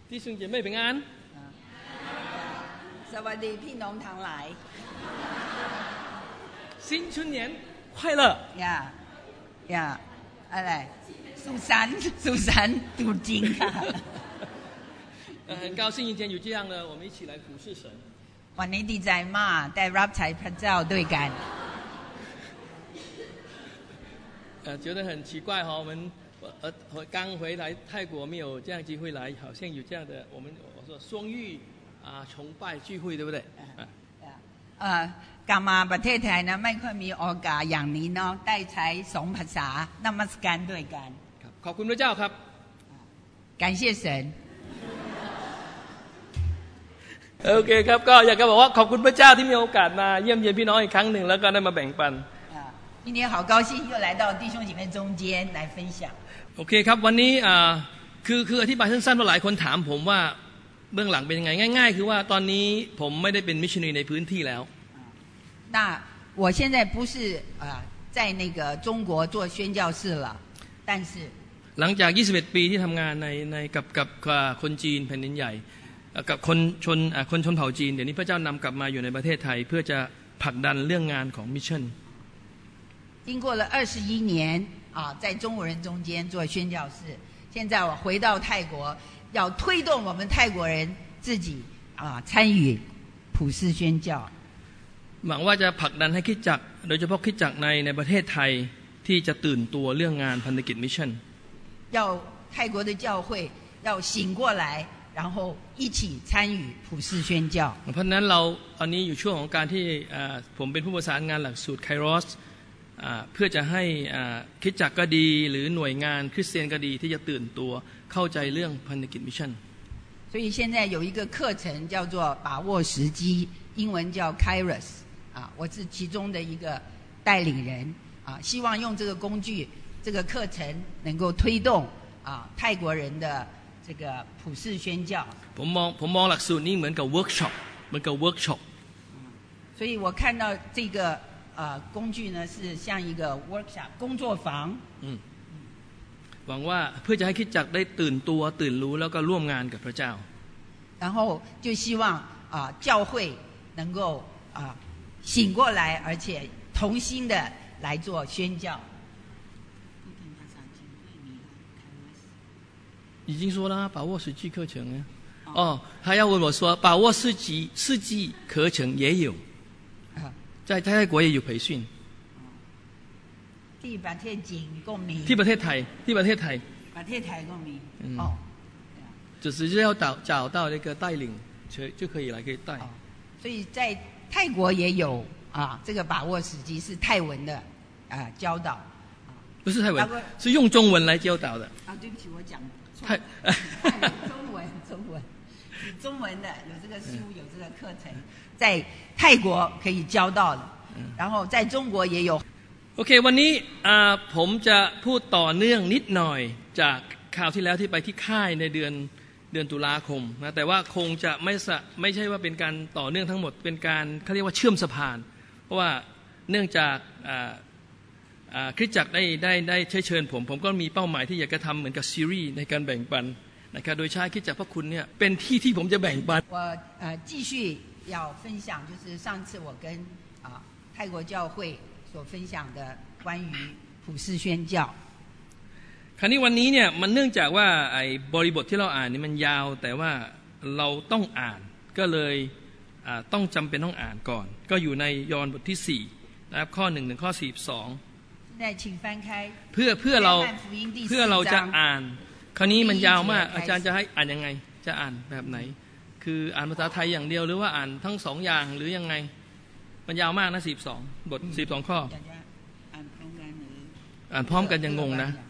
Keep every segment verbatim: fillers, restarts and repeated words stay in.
弟兄姐妹平安。 สวัสดีพี่น้องทั้งหลาย新春年快乐呀呀อะไรสุสันต์สุสันต์ตุจริงค่ะ很高兴今天有这样的我们一起来服侍神。 วันนี้ดีใจมากได้รับใช้พระเจ้าด้วยกัน呃，觉得很奇怪哈、哦，我们呃刚回来泰国没有这样机会来，好像有这样的我们我说双语啊崇拜聚会，对不对？啊， 呃，กลับมาประเทศไทยนะไม่ค่อยมีโอกาสอย่างนี้เนาะได้ใช้สองภาษานมัสการด้วยกันขอบคุณพระเจ้าครับ感谢神โอเคครับก็อยากจะบอกว่าขอบคุณพระเจ้าที่มีโอกาสมาเยี่ยมเยียนพี่น้องอีกครั้งหนึ่งแล้วก็ได้มาแบ่งปัน今天好高兴又来到弟兄姐妹中间来分享โอเคครับวันนี้อ่าคือคืออธิบายสั้นๆเพราะหลายคนถามผมว่าเบื้องหลังเป็นยังไงง่ายๆคือว่าตอนนี้ผมไม่ได้เป็นมิชชันนารีในพื้นที่แล้ว那我现在不是啊在那个中国做宣教士了但是หลังจากยี่สิบเอ็ดปีที่ทำงานในในกับกับคนจีนแผ่นดินใหญ่กับคนชนคนชนเผ่าจีนเดี๋ยวนี้พระเจ้านำกลับมาอยู่ในประเทศไทยเพื่อจะผลักดันเรื่องงานของมิชชั่น经过了二十一年啊，在中国人中间做宣教士，现在我回到泰国，要推动我们泰国人自己啊参与普世宣教。 หวังว่าจะผลักดันให้คริสตจักรโดยเฉพาะคริสตจักรในในประเทศไทยที่จะตื่นตัวเรื่องงานพันธกิจมิชชั่น要泰国的教会要醒过来，然后一起参与普世宣教。 เพราะฉะนั้นเราตอนนี้อยู่ช่วงของการที่ผมเป็นผู้ประสานงานหลักสูตรไครอสเพื่อจะให้คริสตจักรก็ดีหรือหน่วยงานคริสเตียนก็ดีที่จะตื่นตัวเข้าใจเรื่องพันธกิจมิชชั่น所以现在有一个课程叫做把握时机，英文叫 Kairos 啊，我是其中的一个带领人啊，希望用这个工具，这个课程能够推动啊泰国人的这个普世宣教。 ผมมองผมมองหลักสูตรนี้เหมือนกับเวิร์กช็อปเหมือนกับเวิร์กช็อป所以我看到这个呃工具呢是像一个 workshop 工作坊。 嗯หวังว่าเพื่อจะให้คริสตจักรได้ตื่นตัวตื่นรู้แล้วก็ร่วมงานกับพระเจ้า然后就希望啊、呃、教会能够啊、呃、醒过来而且同心的来做宣教已经说了把握时机课程呢哦他要问我说把握时机时机课程也有在泰国也有培训ที่ประเทศจีนก็มีที่ประเทศไทยที่ประเทศไทยประเทศไทยก็มี哦只是要找找到那个带领就就可以来可以带所以在泰国也有啊这个把握时机是泰文的啊教导不是泰文是用中文来教导的啊对不起我讲泰中文中文中文的有这个书有这个课程在泰国可以教到的然后在中国也有โอเควันนี้ผมจะพูดต่อเนื่องนิดหน่อยจากข่าวที่แล้วที่ไปที่ค่ายในเดือนเดือนตุลาคมนะแต่ว่าคงจะไม่ไม่ใช่ว่าเป็นการต่อเนื่องทั้งหมดเป็นการเขาเรียกว่าเชื่อมสะพานเพราะว่าเนื่องจากคริสตจักรได้ได้ได้เชิญผมผมก็มีเป้าหมายที่อยากจะทำเหมือนกับซีรีส์ในการแบ่งปันนะครับโดยใช้คริสตจักรพระคุณเนี่ยเป็นที่ที่ผมจะแบ่งปัน我呃继续要分享就是上次我跟啊泰国教会所分享的关于普世宣教คราวนี้วันนี้เนี่ยมันเนื่องจากว่าไอ้บริบทที่เราอ่านนี่มันยาวแต่ว่าเราต้องอ่านก็เลยต้องจำเป็นต้องอ่านก่อนก็อยู่ในยอห์นบทที่สี่นะครับข้อหนึ่งถึงข้อสี่สิบสองเพื่อเพื่อเราเพื่อเราจะอ่านคราวนี้มันยาวมากอาจารย์จะให้อ่านยังไงจะอ่านแบบไหนคืออ่านภาษาไทยอย่างเดียวหรือว่าอ่านทั้งสองอย่างหรือยังไงมันยาวมากนะสี่สิบสองบทสี่สิบสองข้ออ่านพร้อมกันยังงงนะ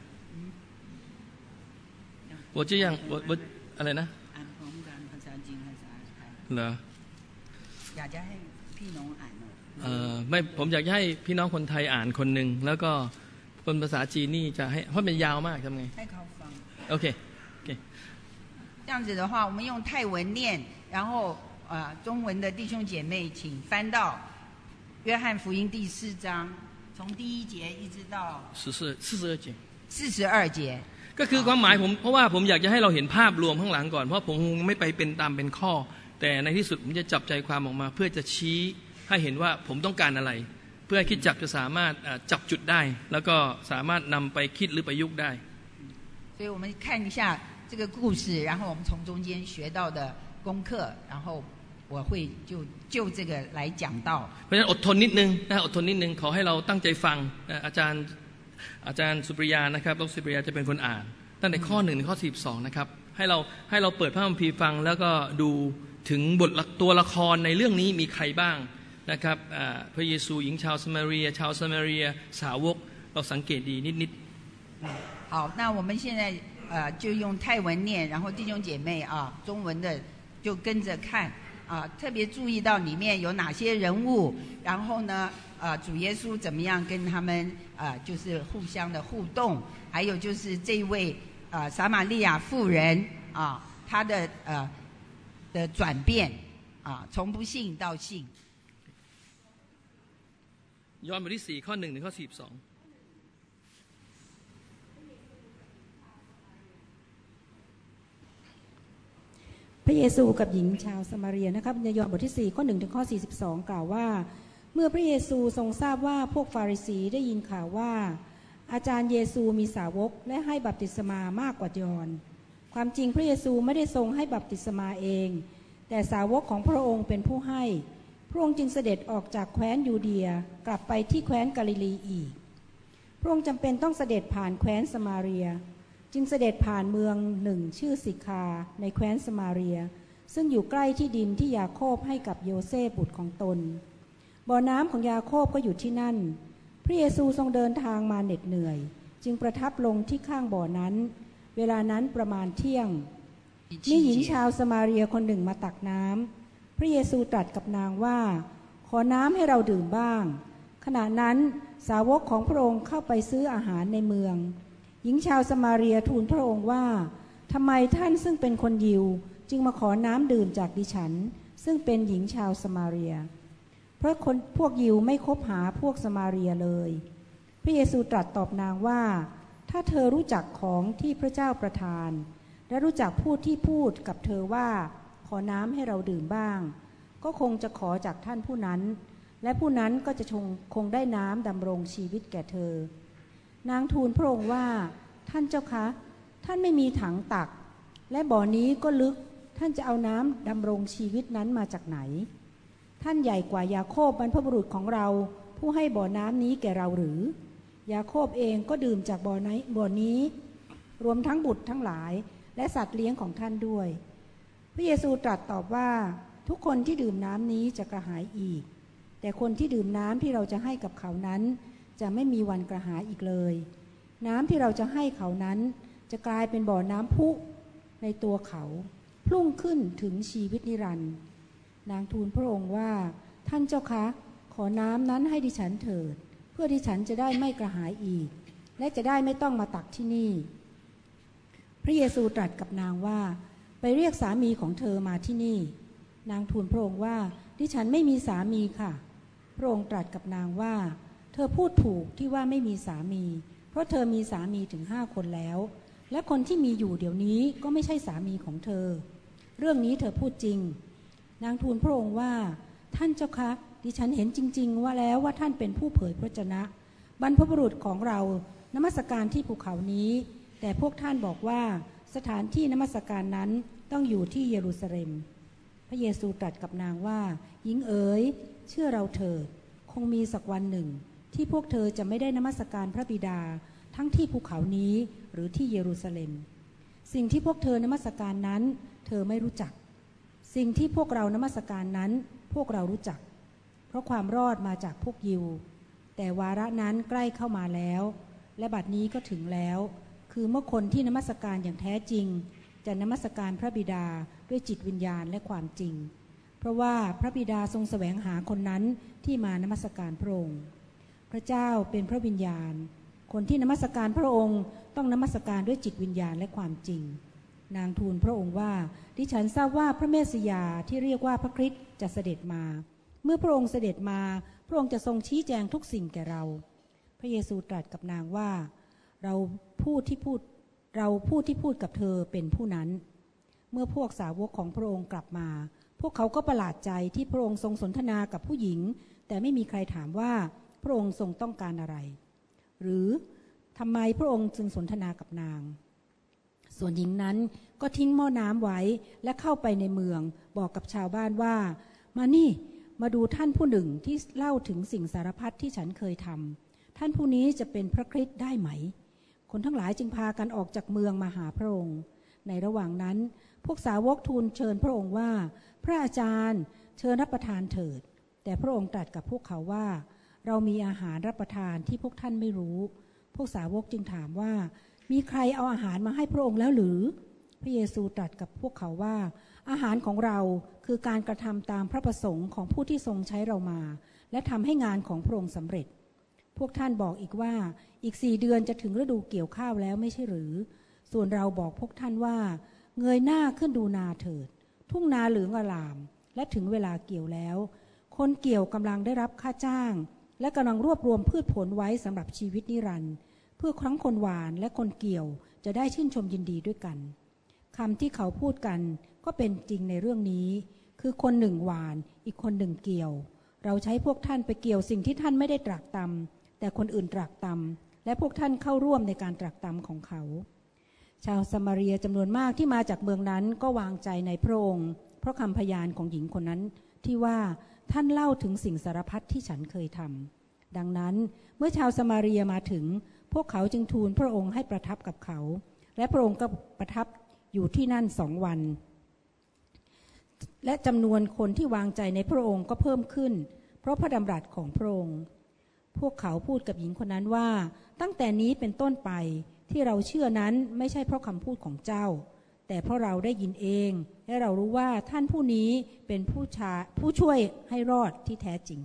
我这样我我อะไรนะอ่านพร้อมกันภาษาจีนภาษาไทยเหรออยากจะให้พี่น้องอ่านหน่อยเอ่อไม่ผมอยากให้พี่น้องคนไทยอ่านคนนึงแล้วก็คนภาษาจีนนี่จะให้เพราะมันยาวมากทำไงให้เขาฟังโอเคโอเค这样子的话我们用泰文念然后呃中文的弟兄姐妹请翻到约翰福音第四章从第一节一直到十四四十二节四十二节ก็คือความหมายผมเพราะว่าผมอยากจะให้เราเห็นภาพรวมข้างหลังก่อนเพราะผมไม่ไปเป็นตามเป็นข้อแต่ในที่สุดผมจะจับใจความออกมาเพื่อจะชี้ให้เห็นว่าผมต้องการอะไรเพื่อคิดจับจะสามารถจับจุดได้แล้วก็สามารถนำไปคิดหรือประยุกต์ได้所以我们看一下这个故事然后我们从中间学到的功课然后我会就就这个来讲到เพราะฉะนั้นอดทนนิดนึงนะอดทนนิดนึงขอให้เราตั้งใจฟังอาจารย์อาจารย์สุปริยานะครับดรสุปริยาจะเป็นคนอ่านตั้งแต่ข้อหนึ่งถึงข้อสิบสองนะครับให้เราให้เราเปิดพระคัมภีร์ฟังแล้วก็ดูถึงบทตัวละครในเรื่องนี้มีใครบ้างนะครับพระเยซูหญิงชาวสมาเรียชาวสมาเรียสาวกเราสังเกตดีนิดๆ好那我们现在呃就用泰文念然后弟兄姐妹啊中文的就跟着看啊特别注意到里面有哪些人物然后呢呃主耶稣怎么样跟他们呃就是互相的互动还有就是这位呃撒玛利亚妇人啊她的呃的转变啊从不信到信ยอห์นบทที่สี่ข้อหนึ่งถึงข้อสิบสองพระเยซูกับหญิงชาวสมาเรียนะครับในยอห์นบทที่สี่ข้อหนึ่งถึงข้อสี่สิบสองกล่าวว่าเมื่อพระเยซูทรงทราบว่าพวกฟาริสีได้ยินข่าวว่าอาจารย์เยซูมีสาวกและให้บัพติศมามากกว่ายอห์นความจริงพระเยซูไม่ได้ทรงให้บัพติศมาเองแต่สาวกของพระองค์เป็นผู้ให้พระองค์จึงเสด็จออกจากแคว้นยูเดียกลับไปที่แคว้นกาลิลีอีกพระองค์จำเป็นต้องเสด็จผ่านแคว้นสมาเรียจึงเสด็จผ่านเมืองหนึ่งชื่อสิคาในแคว้นสมาเรียซึ่งอยู่ใกล้ที่ดินที่ยาโคบให้กับโยเซฟบุตรของตนบ่อน้ำของยาโคบก็อยู่ที่นั่นพระเยซูทรงเดินทางมาเหน็ดเหนื่อยจึงประทับลงที่ข้างบ่อนั้นเวลานั้นประมาณเที่ยงมีหญิงชาวสมาเรียคนหนึ่งมาตักน้ำพระเยซูตรัสกับนางว่าขอน้ำให้เราดื่มบ้างขณะนั้นสาวกของพระองค์เข้าไปซื้ออาหารในเมืองหญิงชาวสมาเรียทูลพระองค์ว่าทำไมท่านซึ่งเป็นคนยิวจึงมาขอน้ำดื่มจากดิฉันซึ่งเป็นหญิงชาวสมาเรียเพราะคนพวกยิวไม่คบหาพวกสมาเรียเลยพระเยซูตรัสตอบนางว่าถ้าเธอรู้จักของที่พระเจ้าประทานและรู้จักผู้ที่พูดกับเธอว่าขอน้ำให้เราดื่มบ้างก็คงจะขอจากท่านผู้นั้นและผู้นั้นก็จะคงได้น้ำดำรงชีวิตแก่เธอนางทูลพระองค์ว่าท่านเจ้าคะท่านไม่มีถังตักและบ่อนี้ก็ลึกท่านจะเอาน้ำดำรงชีวิตนั้นมาจากไหนท่านใหญ่กว่ายาโคบบรรพบุรุษของเราผู้ให้บ่อน้ำนี้แก่เราหรือยาโคบเองก็ดื่มจากบ่อนี้บ่อนี้รวมทั้งบุตรทั้งหลายและสัตว์เลี้ยงของท่านด้วยพระเยซูตรัสตอบว่าทุกคนที่ดื่มน้ำนี้จะกระหายอีกแต่คนที่ดื่มน้ำที่เราจะให้กับเขานั้นจะไม่มีวันกระหายอีกเลยน้ำที่เราจะให้เขานั้นจะกลายเป็นบ่อน้ำพุในตัวเขาพุ่งขึ้นถึงชีวิตนิรันดร์นางทูลพระองค์ว่าท่านเจ้าคะขอน้ำนั้นให้ดิฉันเถิดเพื่อดิฉันจะได้ไม่กระหายอีกและจะได้ไม่ต้องมาตักที่นี่พระเยซูตรัสกับนางว่าไปเรียกสามีของเธอมาที่นี่นางทูลพระองค์ว่าดิฉันไม่มีสามีค่ะพระองค์ตรัสกับนางว่าเธอพูดถูกที่ว่าไม่มีสามีเพราะเธอมีสามีถึงห้าคนแล้วและคนที่มีอยู่เดี๋ยวนี้ก็ไม่ใช่สามีของเธอเรื่องนี้เธอพูดจริงนางทูลพระองค์ว่าท่านเจ้าคะดิฉันเห็นจริงๆว่าแล้วว่าท่านเป็นผู้เผยพระวจนะบรรพบุรุษของเรานมัสการที่ภูเขานี้แต่พวกท่านบอกว่าสถานที่นมัสการนั้นต้องอยู่ที่เยรูซาเล็มพระเยซูตรัสกับนางว่าหญิงเอ๋ยเชื่อเราเถิดคงมีสักวันหนึ่งที่พวกเธอจะไม่ได้นมัสการพระบิดาทั้งที่ภูเขานี้หรือที่เยรูซาเล็มสิ่งที่พวกเธอนมัสการนั้นเธอไม่รู้จักสิ่งที่พวกเรานมัสการนั้นพวกเรารู้จักเพราะความรอดมาจากพวกยิวแต่วาระนั้นใกล้เข้ามาแล้วและบัดนี้ก็ถึงแล้วคือเมื่อคนที่นมัสการอย่างแท้จริงจะนมัสการพระบิดาด้วยจิตวิญญาณและความจริงเพราะว่าพระบิดาทรงแสวงหาคนนั้นที่มานมัสการพระองค์พระเจ้าเป็นพระวิญญาณคนที่นมัสการพระองค์ต้องนมัสการด้วยจิตวิญญาณและความจริงนางทูลพระองค์ว่าดิฉันทราบว่าพระเมสสิยาที่เรียกว่าพระคริสต์จะเสด็จมาเมื่อพระองค์เสด็จมาพระองค์จะทรงชี้แจงทุกสิ่งแก่เราพระเยซูตรัสกับนางว่าเราพูดที่พูดเราผู้ที่พูดกับเธอเป็นผู้นั้นเมื่อพวกสาวกของพระองค์กลับมาพวกเขาก็ประหลาดใจที่พระองค์ทรงสนทนากับผู้หญิงแต่ไม่มีใครถามว่าพระองค์ทรงต้องการอะไรหรือทำไมพระองค์จึงสนทนากับนางส่วนหญิงนั้นก็ทิ้งหม้อน้ำไว้และเข้าไปในเมืองบอกกับชาวบ้านว่ามานี่มาดูท่านผู้หนึ่งที่เล่าถึงสิ่งสารพัดที่ฉันเคยทำท่านผู้นี้จะเป็นพระคริสต์ได้ไหมคนทั้งหลายจึงพากันออกจากเมืองมาหาพระองค์ในระหว่างนั้นพวกสาวกทูลเชิญพระองค์ว่าพระอาจารย์เชิญรับประทานเถิดแต่พระองค์ตรัสกับพวกเขาว่าเรามีอาหารรับประทานที่พวกท่านไม่รู้พวกสาวกจึงถามว่ามีใครเอาอาหารมาให้พระองค์แล้วหรือพระเยซูตรัสกับพวกเขาว่าอาหารของเราคือการกระทำตามพระประสงค์ของผู้ที่ทรงใช้เรามาและทำให้งานของพระองค์สำเร็จพวกท่านบอกอีกว่าอีกสี่เดือนจะถึงฤดูเกี่ยวข้าวแล้วไม่ใช่หรือส่วนเราบอกพวกท่านว่าเงยหน้าขึ้นดูนาเถิดทุ่งนาเหลืองอลามและถึงเวลาเกี่ยวแล้วคนเกี่ยวกำลังได้รับค่าจ้างและกำลังรวบรวมพืชผลไว้สำหรับชีวิตนิรันดร์เพื่อครั้งคนหวานและคนเกี่ยวจะได้ชื่นชมยินดีด้วยกันคำที่เขาพูดกันก็เป็นจริงในเรื่องนี้คือคนหนึ่งหวานอีกคนหนึ่งเกี่ยวเราใช้พวกท่านไปเกี่ยวสิ่งที่ท่านไม่ได้ตรากตำแต่คนอื่นตรากตำและพวกท่านเข้าร่วมในการตรากตำของเขาชาวซามาเรียจำนวนมากที่มาจากเมืองนั้นก็วางใจในพระองค์เพราะคำพยานของหญิงคนนั้นที่ว่าท่านเล่าถึงสิ่งสารพัดที่ฉันเคยทำดังนั้นเมื่อชาวซามาเรียมาถึงพวกเขาจึงทูลพระองค์ให้ประทับกับเขาและพระองค์ก็ประทับอยู่ที่นั่นสองวันและจำนวนคนที่วางใจในพระองค์ก็เพิ่มขึ้นเพราะพระดำรัสของพระองค์พวกเขาพูดกับหญิงคนนั้นว่าตั้งแต่นี้เป็นต้นไปที่เราเชื่อนั้นไม่ใช่เพราะคำพูดของเจ้าแต่เพราะเราได้ยินเองและเรารู้ว่าท่านผู้นี้เป็นผู้ชาผู้ช่วยให้รอดที่แท้จริง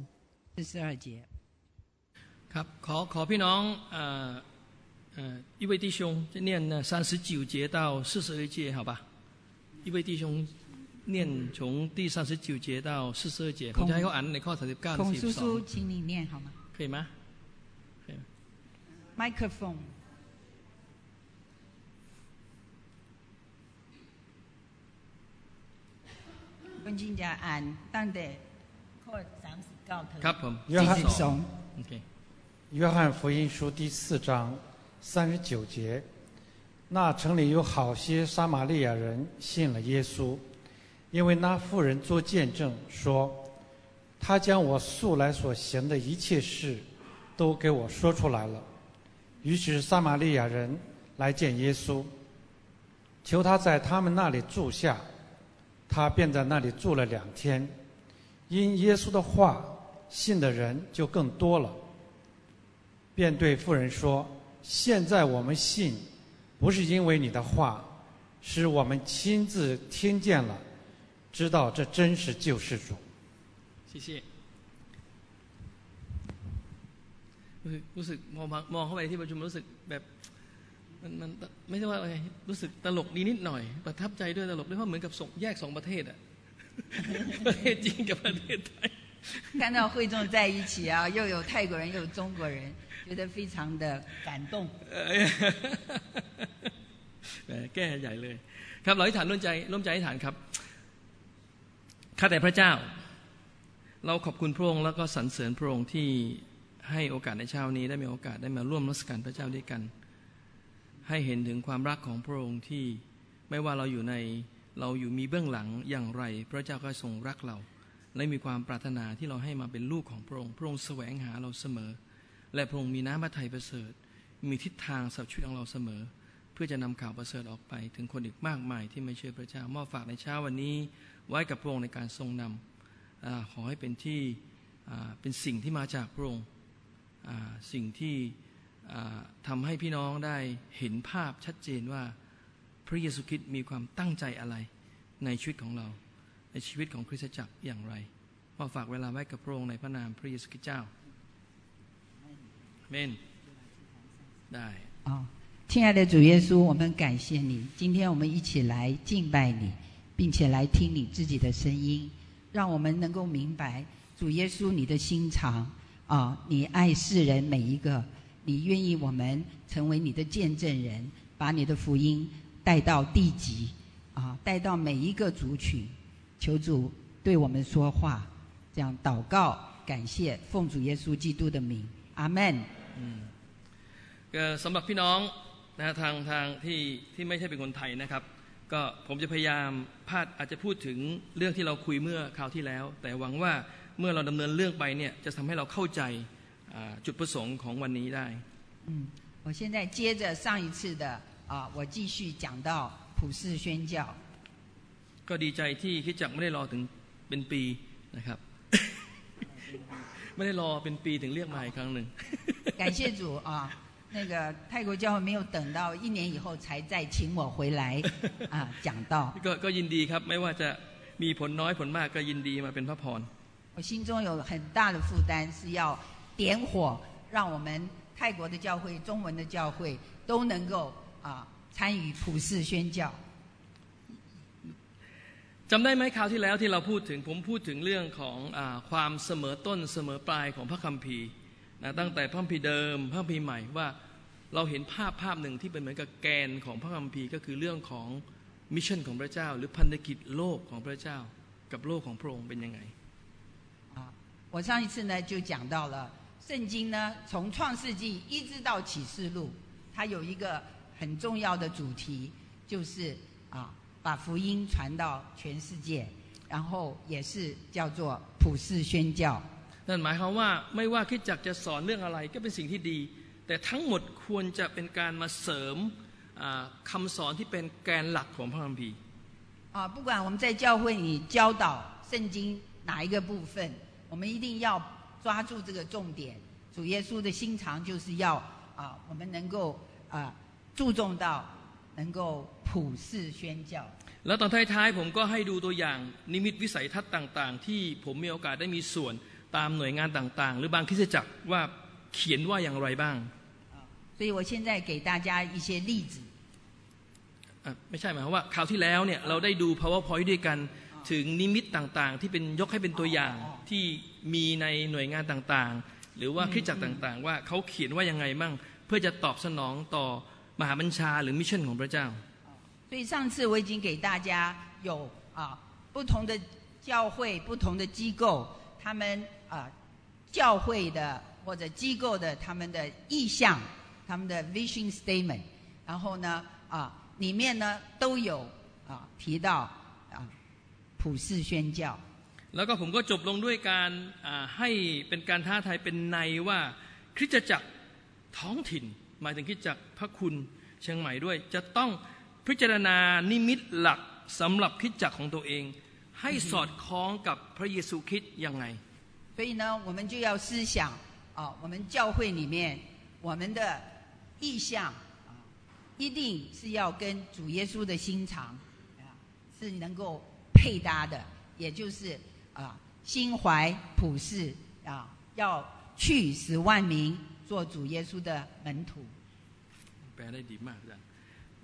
ครับขอขอพี่น้องอ่า呃，一位弟兄就念呢三十九节到四十二节，好吧？一位弟兄念从第三十九节到四十二节，ผมจะให้เขาอ่านในข้อสามสิบเก้าถึงสี่สิบสอง。孔叔叔， 请你念好吗？ 可以吗？可以。 麦克风。คุณจินจะอ่านตั้งแต่ข้อสามสิบเก้าถึงครับผมสี่สิบสองโอเค约翰福音书第四章三十九节，那城里有好些撒玛利亚人信了耶稣，因为那妇人做见证说，他将我素来所行的一切事都给我说出来了。于是撒玛利亚人来见耶稣，求他在他们那里住下，他便在那里住了两天。因耶稣的话，信的人就更多了，便对妇人说，现在我们信不是因为你的话，是我们亲自听见了，知道这真是救世主。 谢谢รู้สึกมองมองเข้าไปที่ประชุมรู้สึกแบบมันมันไม่ใช่ว่าอะไรรู้สึกตลกนิดหน่อยประทับใจด้วยตลกด้วยเพราะเหมือนกับส่งแยกสองประเทศอ่ะประเทศจีนกับประเทศไทย看到会众在一起啊，又有泰国人又有中国人，觉得非常的感动。 แก้ใหญ่เลยครับเราอธิษฐานร่วมใจร่วมใจอธิษฐานครับข้าแต่พระเจ้าเราขอบคุณพระองค์แล้วก็สรรเสริญพระองค์ที่ให้โอกาสในเช้านี้ได้มีโอกาสได้มาร่วมนมัสการพระเจ้าด้วยกันให้เห็นถึงความรักของพระองค์ที่ไม่ว่าเราอยู่ในเราอยู่มีเบื้องหลังอย่างไรพระเจ้าก็ทรงรักเราและมีความปรารถนาที่เราให้มาเป็นลูกของพระองค์พระองค์แสวงหาเราเสมอและพระองค์มีน้ำพระทัยประเสริฐมีทิศทางสำหรับชีวิตของเราเสมอเพื่อจะนำข่าวประเสริฐออกไปถึงคนอีกมากมายที่ไม่เชื่อพระเจ้ามอบฝากในเช้าวันนี้ไว้กับพระองค์ในการทรงนำขอให้เป็นที่เป็นสิ่งที่มาจากพระองค์สิ่งที่ทำให้พี่น้องได้เห็นภาพชัดเจนว่าพระเยซูคริสต์มีความตั้งใจอะไรในชีวิตของเราในชีวิตของคริสตจักรอย่างไรมอบฝากเวลาไว้กับพระองค์ในพระนามพระเยซูคริสต์เจ้าอาเมนได้哦，亲爱的主耶稣，我们感谢你，今天我们一起来敬拜你，并且来听你自己的声音，让我们能够明白主耶稣你的心肠啊，你爱世人每一个，你愿意我们成为你的见证人， 把你的福音带到地极啊，带到每一个族群，求主对我们说话，这样祷告感谢奉主耶稣基督的名，阿们。 ก็สำหรับพี่น้องนะทางทางที่ที่ไม่ใช่เป็นคนไทยนะครับก็ผมจะพยายามพาดอาจจะพูดถึงเรื่องที่เราคุยเมื่อคราวที่แล้วแต่หวังว่าเมื่อเราดำเนินเรื่องไปเนี่ยจะทำให้เราเข้าใจจุดประสงค์ของวันนี้ได้嗯我现在接着上一次的啊我继续讲到普世宣教ก็ดีใจที่คริสตจักรไม่ได้รอถึงเป็นปีนะครับไม่ได้รอเป็นปีถึงเรียกมาอีกครั้งหนึ่ง感谢主啊那个泰国教会没有等到一年以后才再请我回来啊讲道ก็ก็ยินดีครับไม่ว่าจะมีผลน้อยผลมากก็ยินดีมาเป็นพระพร我心中有很大的负担是要点火让我们泰国的教会中文的教会都能够啊参与普世宣教จำได้ไหมคราวที่แล้วที่เราพูดถึงผมพูดถึงเรื่องของอ่าความเสมอต้นเสมอปลายของพระคัมภีร์นะตั้งแต่พระคัมภีร์เดิมพระคัมภีร์ใหม่ว่าเราเห็นภาพภาพหนึ่งที่เป็นเหมือนกับแกนของพระคัมภีร์ก็คือเรื่องของมิชชั่นของพระเจ้าหรือพันธกิจโลกของพระเจ้ากับโลกของพระองค์เป็นยังไง我上一次呢就讲到了圣经呢从创世纪一直到启示录它有一个很重要的主题就是啊把福音传到全世界然后也是叫做普世宣教นั่นหมายความว่าไม่ว่าคริสตจักรจะสอนเรื่องอะไรก็เป็นสิ่งที่ดีแต่ทั้งหมดควรจะเป็นการมาเสริมคำสอนที่เป็นแกนหลักของพระคัมภีร์啊不管我们在教会里教导圣经哪一个部分我们一定要抓住这个重点主耶稣的心肠就是要啊我们能够啊注重到能够普世宣教แล้วตอนท้ายๆผมก็ให้ดูตัวอย่างนิมิตวิสัยทัศน์ต่างๆที่ผมมีโอกาสได้มีส่วนตามหน่วยงานต่างๆหรือบางคริสตจักรว่าเขียนว่าอย่างไรบ้าง所以我现在给大家一些例子ไม่ใช่หมายความว่าคราวที่แล้วเนี่ยเราได้ดู PowerPoint ด้วยกันถึงนิมิตต่างๆที่เป็นยกให้เป็นตัวอย่างที่มีในหน่วยงานต่างๆหรือว่าคริสตจักรต่างๆว่าเขาเขียนว่ายังไงมั่งเพื่อจะตอบสนองต่อมหาบัญชาหรือมิชชั่นของพระเจ้า所以上次我已经给大家有啊不同的教会不同的机构他们啊教会的或者机构的他们的意向他们的 vision statement 然后呢啊里面呢都有啊提到啊普世宣教แล้วก็ผมก็จบลงด้วยการให้เป็นการท้าทายเป็นในว่าคริสตจักรท้องถิ่นหมายถึงคริสตจักรพระคุณเชียงใหม่ด้วยจะต้องพิจารณานิมิตหลักสำหรับคริสตจักรของตัวเองให้สอดคล้องกับพระเยซูคริสต์ยังไง所以呢我们就要思想啊我们教会里面我们的意向啊一定是要跟主耶稣的心肠啊是能够配搭的也就是啊心怀普世啊要去使万民做主耶稣的门徒แปลได้ดีมากอาจารย์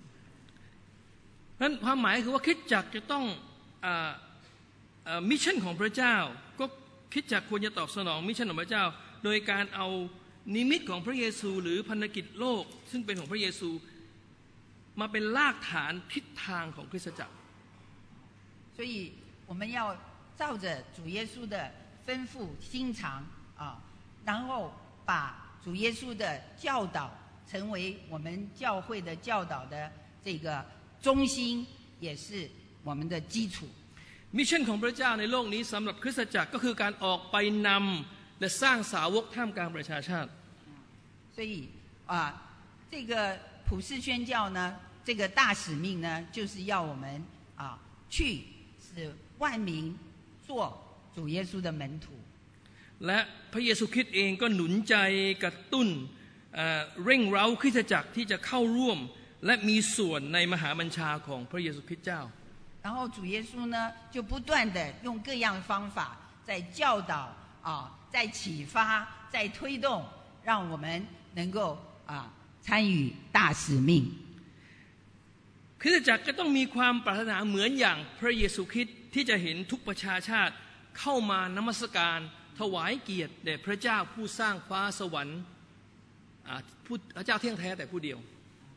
นั้นความหมายคือว่าคริสตจักรจะต้องมิชชั่นของพระเจ้าก็คริสตจักรควรจะตอบสนองมิชชั่นของพระเจ้าโดยการเอานิมิตของพระเยซูหรือพันธกิจโลกซึ่งเป็นของพระเยซูมาเป็นรากฐานทิศทางของคริสตจักร所以我们要照着主耶稣的吩咐心肠啊然后把主耶稣的教导成为我们教会的教导的这个中心也是我们的基础มิชชั่นของพระเจ้าในโลกนี้สำหรับคริสตจักรก็คือการออกไปนำและสร้างสาวกท่ามกลางประชาชาติ所以啊这个普世宣教呢这个大使命呢就是要我们啊去使万民做主耶稣的门徒และพระเยซูคริสต์เองก็หนุนใจกระตุ้นเร่งเร้าคริสตจักรที่จะเข้าร่วมและมีส่วนในมหาบัญชาของพระเยซูคริสต์เจ้า然后主耶稣呢就不断的用各样的方法在教导啊在启发在推动让我们能够啊参与大使命คริสตจักรก็ต้องมีความปรารถนาเหมือนอย่างพระเยซูคริสต์ที่จะเห็นทุกประชาชาติเข้ามานมัสการถวายเกียรติแด่พระเจ้าผู้สร้างฟ้าสวรรค์พระเจ้าเที่ยงแท้แต่ผู้เดียว所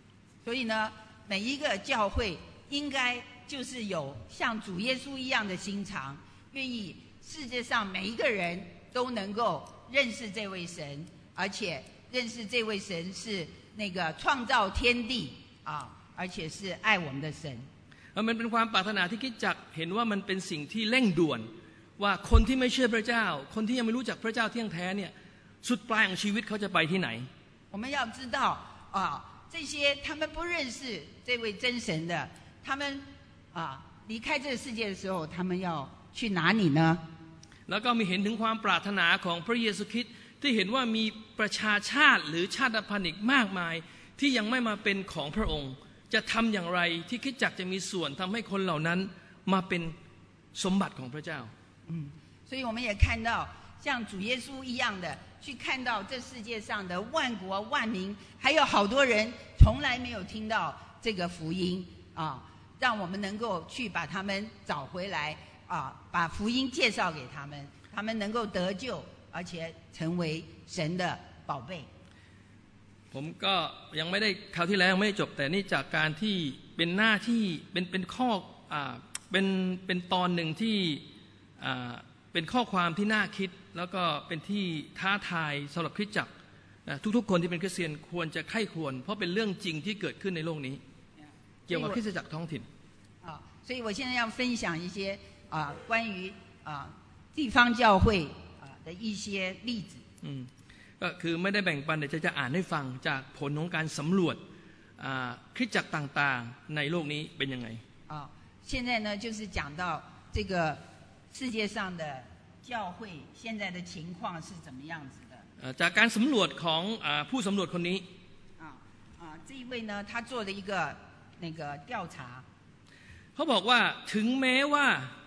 所以呢，每一个教会应该就是有像主耶稣一样的心肠，愿意世界上每一个人都能够认识这位神，而且认识这位神是那个创造天地啊，而且是爱我们的神。 มันเป็นความปรารถนาที่คริสตจักรเห็นว่ามันเป็นสิ่งที่เร่งด่วนว่าคนที่ไม่เชื่อพระเจ้าคนที่ยังไม่รู้จักพระเจ้าเที่ยงแท้เนี่ยสุดปลายของชีวิตเขาจะไปที่ไหน我们要知道啊，这些他们不认识这位真神的，他们啊离开这个世界的时候，他们要去哪里呢？ แล้วก็มีเห็นถึงความปรารถนาของพระเยซูคริสต์ที่เห็นว่ามีประชาชาติหรือชาติพันธุ์อีกมากมายที่ยังไม่มาเป็นของพระองค์จะทำอย่างไรที่คริสตจักรจะมีส่วนทำให้คนเหล่านั้นมาเป็นสมบัติของพระเจ้า嗯，所以我们也看到像主耶稣一样的去看到这世界上的万国万民，还有好多人从来没有听到这个福音啊，让我们能够去把他们找回来啊，把福音介绍给他们，他们能够得救，而且成为神的宝贝。 ผมก็ยังไม่ได้คราวที่แล้วยังไม่ได้จบแต่นี่จากการที่เป็นหน้าที่เป็นเป็นข้ออ่าเป็นเป็นตอนหนึ่งที่อ่าเป็นข้อความที่น่าคิดแล้วก็เป็นที่ท้าทายสำหรับคริสตจักรทุกๆคนที่เป็นคริสเตียนควรจะไข้ควรเพราะเป็นเรื่องจริงที่เกิดขึ้นในโลกนี้เกี่ยวกับคริสตจักรท้องถิ่น啊，所以我现在要分享一些啊关于啊地方教会啊的一些例子。 อืมก็คือไม่ได้แบ่งปันแต่จะจะอ่านให้ฟังจากผลของการสำรวจคริสตจักรต่างๆในโลกนี้เป็นยังไงอ่า现在呢就是讲到这个世界上的教会现在的情况是怎么样子的จากการสำรวจของผู้สำรวจคนนี้อ่าอ่า这一位呢他做了一个那个调查เขาบอกว่าถึงแม้ว่า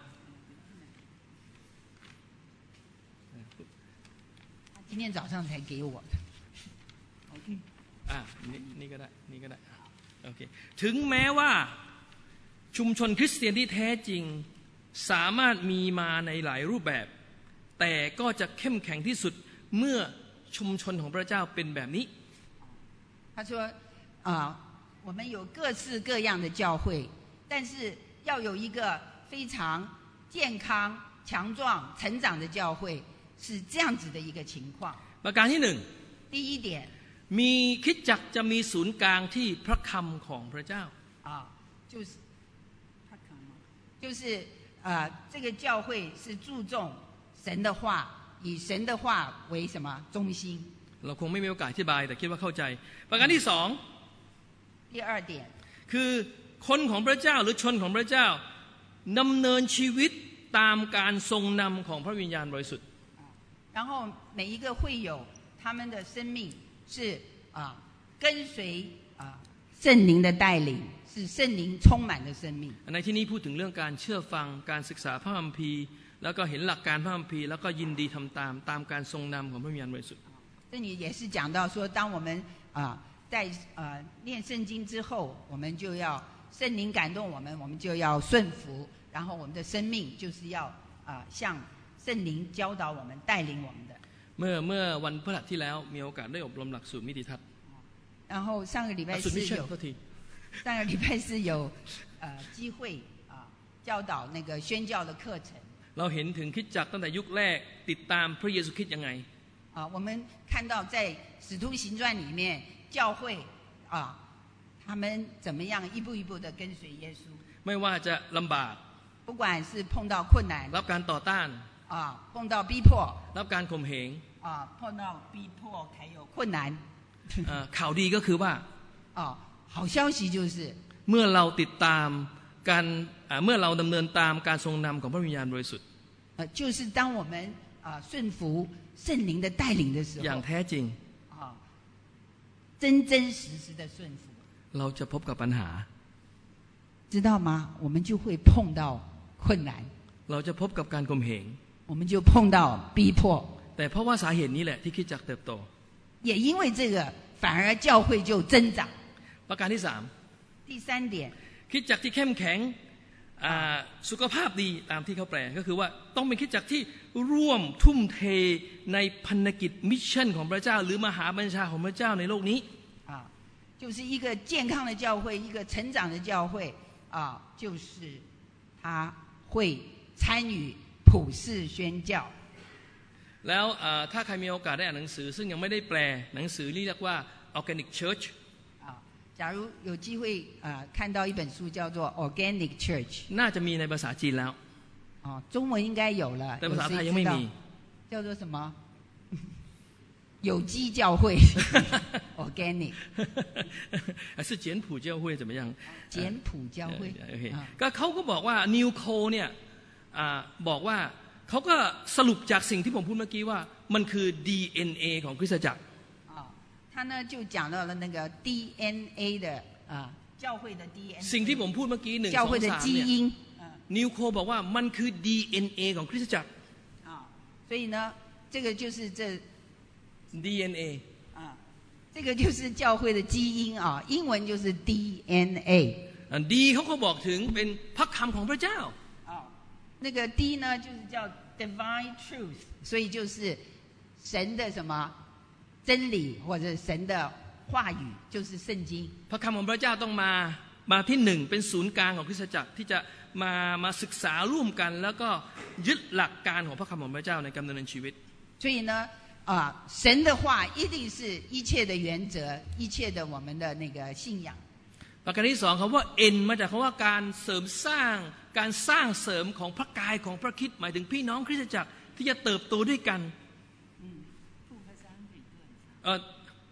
今天早上才给我的อ่านี่นี่ก็ได้นี่ก็ได้โอเคถึงแม้ว่าชุมชนคริสเตียนที่แท้จริงสามารถมีมาในหลายรูปแบบแต่ก็จะเข้มแข็งที่สุดเมื่อชุมชนของพระเจ้าเป็นแบบนี้他说啊我们有各式各样的教会但是要有一个非常健康强壮成长的教会是这样子的一个情况ประการที่หนึ่ง第一点มีคริสตจักรจะมีศูนย์กลางที่พระคำของพระเจ้า啊就是就是呃这个教会是注重神的话以神的话为什么中心เราคงไม่มีโอกาสอธิบายแต่คิดว่าเข้าใจประการที่สอง第二点คือคนของพระเจ้าหรือชนของพระเจ้าดำเนินชีวิตตามการทรงนำของพระวิญญาณบริสุทธิ์然后每一个会友他们的生命是啊跟随啊圣灵的带领是圣灵充满的生命ในที่นี้พูดถึงเรื่องการเชื่อฟังการศึกษาพระคัมภีร์แล้วก็เห็นหลักการพระคัมภีร์แล้วก็ยินดีทำตามตามการทรงนำของพระวิญญาณบริสุทธิ์这里也是讲到说当我们啊在呃念圣经之后我们就要圣灵感动我们我们就要顺服然后我们的生命就是要啊像圣灵教导我们带领我们的เมื่อเมื่อวันพฤหัสที่แล้วมีโอกาสได้อบรมหลักสูตรมิติทัศน์然后上个礼拜是有上个礼拜是有呃机会啊教导那个宣教的课程เราเห็นถึงคริสตจักรตั้งแต่ยุคแรกติดตามพระเยซูคริสต์ยังไง啊我们看到在使徒行传里面教会啊他们怎么样一步一步的跟随耶稣ไม่ว่าจะลำบาก不管是碰到困难รับการต่อต้าน啊碰到逼迫รับการข่มเหง啊碰到逼迫还有困难ข่าวดีก็คือว่า啊好消息就是เมื่อเราติดตามการเมื่อเราดำเนินตามการทรงนำของพระวิญญาณบริสุทธิ์就是当我们啊顺服圣灵的带领的时候อย่างแท้จริง啊真真实实的顺服เราจะพบกับปัญหา知道吗我们就会碰到困难เราจะพบกับการข่มเหง我们就碰到逼迫แต่เพราะว่าสาเหตุนี้แหละที่คริสตจักรเติบโต也因为这个反而教会就增长ประการที่สาม第三点คริสตจักรที่เข้มแข็งสุขภาพดีตามที่เขาแปลก็คือว่าต้องเป็นคริสตจักรที่ร่วมทุ่มเทในพันธกิจมิชชั่นของพระเจ้าหรือมหาบัญชาของพระเจ้าในโลกนี้啊就是一个健康的教会，一个成长的教会啊，就是他会参与普世宣教。 แล้วถ้าใครมีโอกาสได้อ่านหนังสือซึ่งยังไม่ได้แปลหนังสือเรียกว่า Organic Church 啊，假如有机会啊看到一本书叫做 Organic Church น่าจะมีในภาษาจีนแล้ว哦，中文应该有了， แต่ภาษาไทยยังไม่มี叫做什么有机教会organic 还是简朴教会怎么样简朴教会ก็เขาก็บอกว่านิวโคเนี่ยบอกว่าเขาก็สรุปจากสิ่งที่ผมพูดเมื่อกี้ว่ามันคือ ดี เอ็น เอ ของคริสตจักร他呢就讲到了那个 ดี เอ็น เอ 的啊教会的 ดี เอ็น เอสิ่งที่ผมพูดเมื่อกี้หนึ่งสองสามเนี่ยนิวโคบอกว่ามันคือ ดี เอ็น เอ ของคริสตจักร所以呢这个就是这ดี เอ็น เอ啊，这个就是教会的基因啊，英文就是 ดี เอ็น เออันดีเขาก็บอกถึงเป็นพระคำของพระเจ้า啊，那个 D 呢就是叫 divine truth， 所以就是神的什么真理或者神的话语，就是圣经。 พระคำของพระเจ้าต้องมามาที่หนึ่งเป็นศูนย์กลางของคริสตจักรที่จะมามาศึกษาร่วมกันแล้วก็ยึดหลักการของพระคำของพระเจ้าในการดำเนินชีวิต所以呢啊，神的话一定是一切的原则，一切的我们的那个信仰。 ประการที่สองคำว่า N มาจากคำว่าการเสริมสร้างการสร้างเสริมของพระกายของพระคริสต์หมายถึงพี่น้องคริสตจักรที่จะเติบโตด้วยกันเอ่อ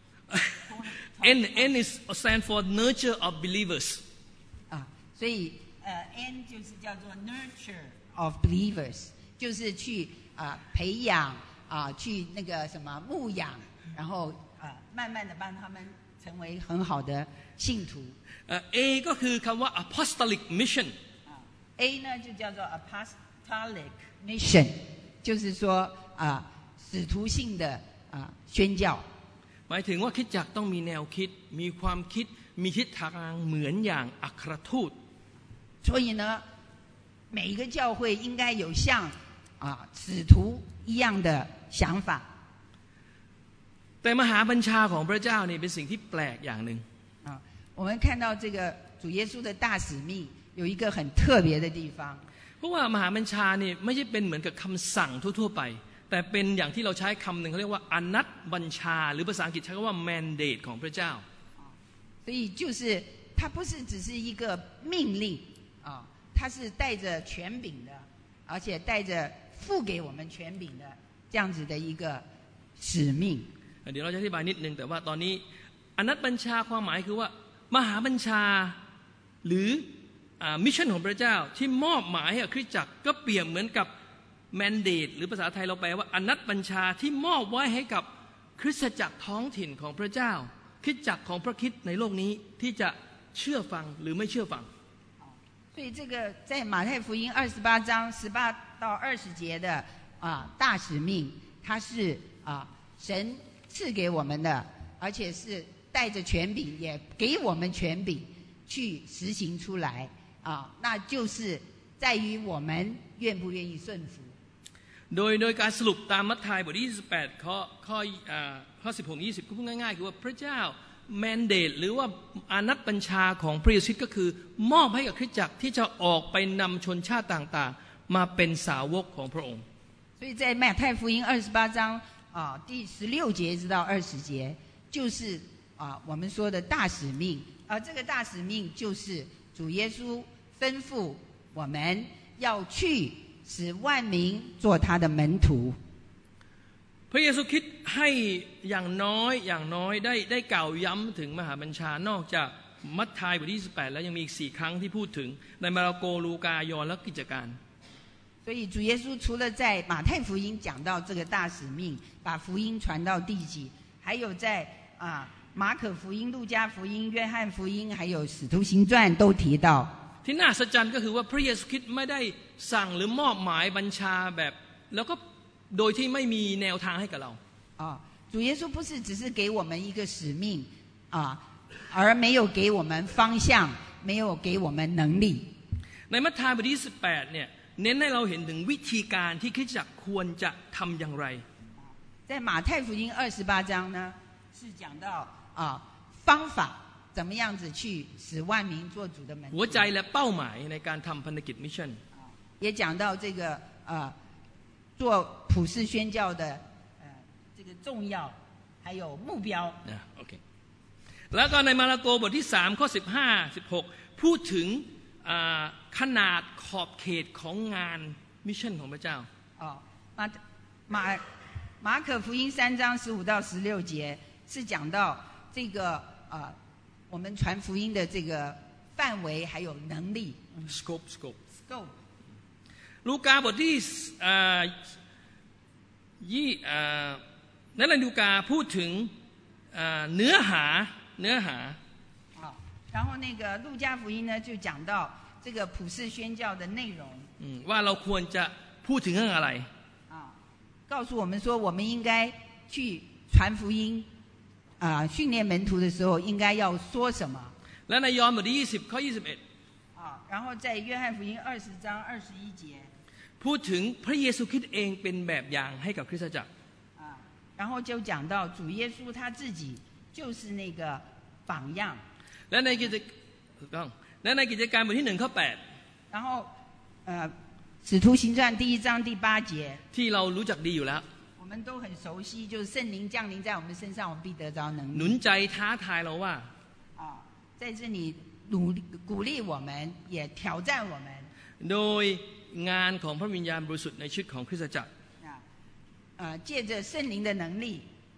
N N is stand for nurture of believers 啊，所以呃 N 就是叫做 nurture of believers， 就是去啊培养。啊，去那个什么牧养，然后啊，慢慢的帮他们成为很好的信徒。 呃 A ก็คือคำว่า apostolic mission 啊 A 呢就叫做 apostolic mission， 就是说啊使徒性的啊宣教。 หมายถึงว่าคริสตจักรต้องมีแนวคิดมีความคิดมีทิศทางเหมือนอย่างอัครทูต所以呢，每一个教会应该有像啊使徒一样的想法แต่มหาบัญชาของพระเจ้านี่เป็นสิ่งที่แปลกอย่างหนึ่ง啊我们看到这个主耶稣的大使命有一个很特别的地方เพราะว่ามหาบัญชานี่ไม่ใช่เป็นเหมือนกับคำสั่งทั่วๆไปแต่เป็นอย่างที่เราใช้คำหนึ่งเขาเรียกว่าอนัตบัญชาหรือภาษาอังกฤษใช้คำว่า mandate ของพระเจ้า所以就是它不是只是一个命令啊它是带着权柄的而且带着付给我们权柄的这样子的一个使命เดี๋ยวเราจะอธิบายนิดนึงแต่ว่าตอนนี้อนัตบัญชาความหมายคือว่ามหาบัญชาหรือมิชชั่นของพระเจ้าที่มอบหมายให้คริสตจักรก็เปรียบเหมือนกับแมนเดตหรือภาษาไทยเราแปลว่าอนัตบัญชาที่มอบไว้ให้กับคริสตจักรท้องถิ่นของพระเจ้าคริสตจักรของพระคริสต์ในโลกนี้ที่จะเชื่อฟังหรือไม่เชื่อฟัง所以这个在马太福音二十八章十八到二十节的啊大使命，它是啊神赐给我们的，而且是带着权柄，也给我们权柄去实行出来啊，那就是在于我们愿不愿意顺服。 โดยโดยการสรุปตามมัทธิวบทที่ยี่สิบแปดข้อข้ออ่าข้อสิบหก ยี่สิบก็พูดง่ายๆคือว่าพระเจ้าแมนเดตหรือว่าอานัตบัญชาของพระเยซูก็คือมอบให้กับคริสตจักรที่จะออกไปนำชนชาติต่างๆมาเป็นสาวกของพระองค์所以在马太福音二十八章啊第十六节直到二十节就是啊我们说的大使命而这个大使命就是主耶稣吩咐我们要去使万民做他的门徒พระเยซูคริสต์ให้อย่างน้อยอย่างน้อยได้ได้กล่าวย้ำถึงมหาบัญชานอกจากมัทธิวบทที่ยี่สิบแปดแล้วยังมีอีกสี่ครั้งที่พูดถึงในมาระโกลูกายอห์นและกิจการ所以主耶稣除了在马太福音讲到这个大使命把福音传到地极还有在啊马可福音路加福音约翰福音还有使徒行传都提到ที่น่าสัจจันก็คือว่าพระเยซูคริสต์ไม่ได้สั่งหรือมอบหมายบัญชาแบบแล้วก็โดยที่ไม่มีแนวทางให้กับเรา啊主耶稣不是只是给我们一个使命啊而没有给我们方向没有给我们能力ในมัทธิวบทที่ยี่สิบแปดเนี่ยเน้นให้เราเห็นถึงวิธีการที่คริสตจักรควรจะทำอย่างไร在马太福音二十八章呢是讲到啊方法怎么样子去使万民做主的门徒。 หัวใจและเป้าหมายในการทำพันธกิจมิชชั่น也讲到这个呃做普世宣教的呃这个重要还有目标นะโอเคแล้วก็ในมาระโกบทที่สามข้อสิบห้าสิบหกพูดถึงขนาดขอบเขตของงานมิชชั่นของพระเจ้าอ๋อมา马马可福音三章十五到十六节是讲到这个呃我们传福音的这个范围还有能力 scope scope scope ลูกาบทที่ยี่นั่นแหละลูกาพูดถึงเนื้อหาเนื้อหา然后那个路加福音呢就讲到这个普世宣教的内容ว่าเราควรจะพูดถึงเรื่องอะไร告诉我们说我们应该去传福音啊训练门徒的时候应该要说什么และในยอห์นบทที่ยี่สิบข้อยี่สิบเอ็ด然后在约翰福音二十章二十一节พูดถึงพระเยซูคริสต์เองเป็นแบบอย่างให้กับคริสตจักร然后就讲到主耶稣他自己就是那个榜样และในกิจต้องและในกิจการบทที่หนึ่งข้อแปด然后呃使徒行传第一章第八节ที่เรารู้จักดีอยู่แล้ว我们都很熟悉就是圣灵降临在我们身上我们必得着能力หนุนใจท้าทายเราว่า在这里努鼓励我们也挑战我们โดยงานของพระวิญญาณบริสุทธิ์ในชีวิตของคริสตจักร呃借着圣灵的能力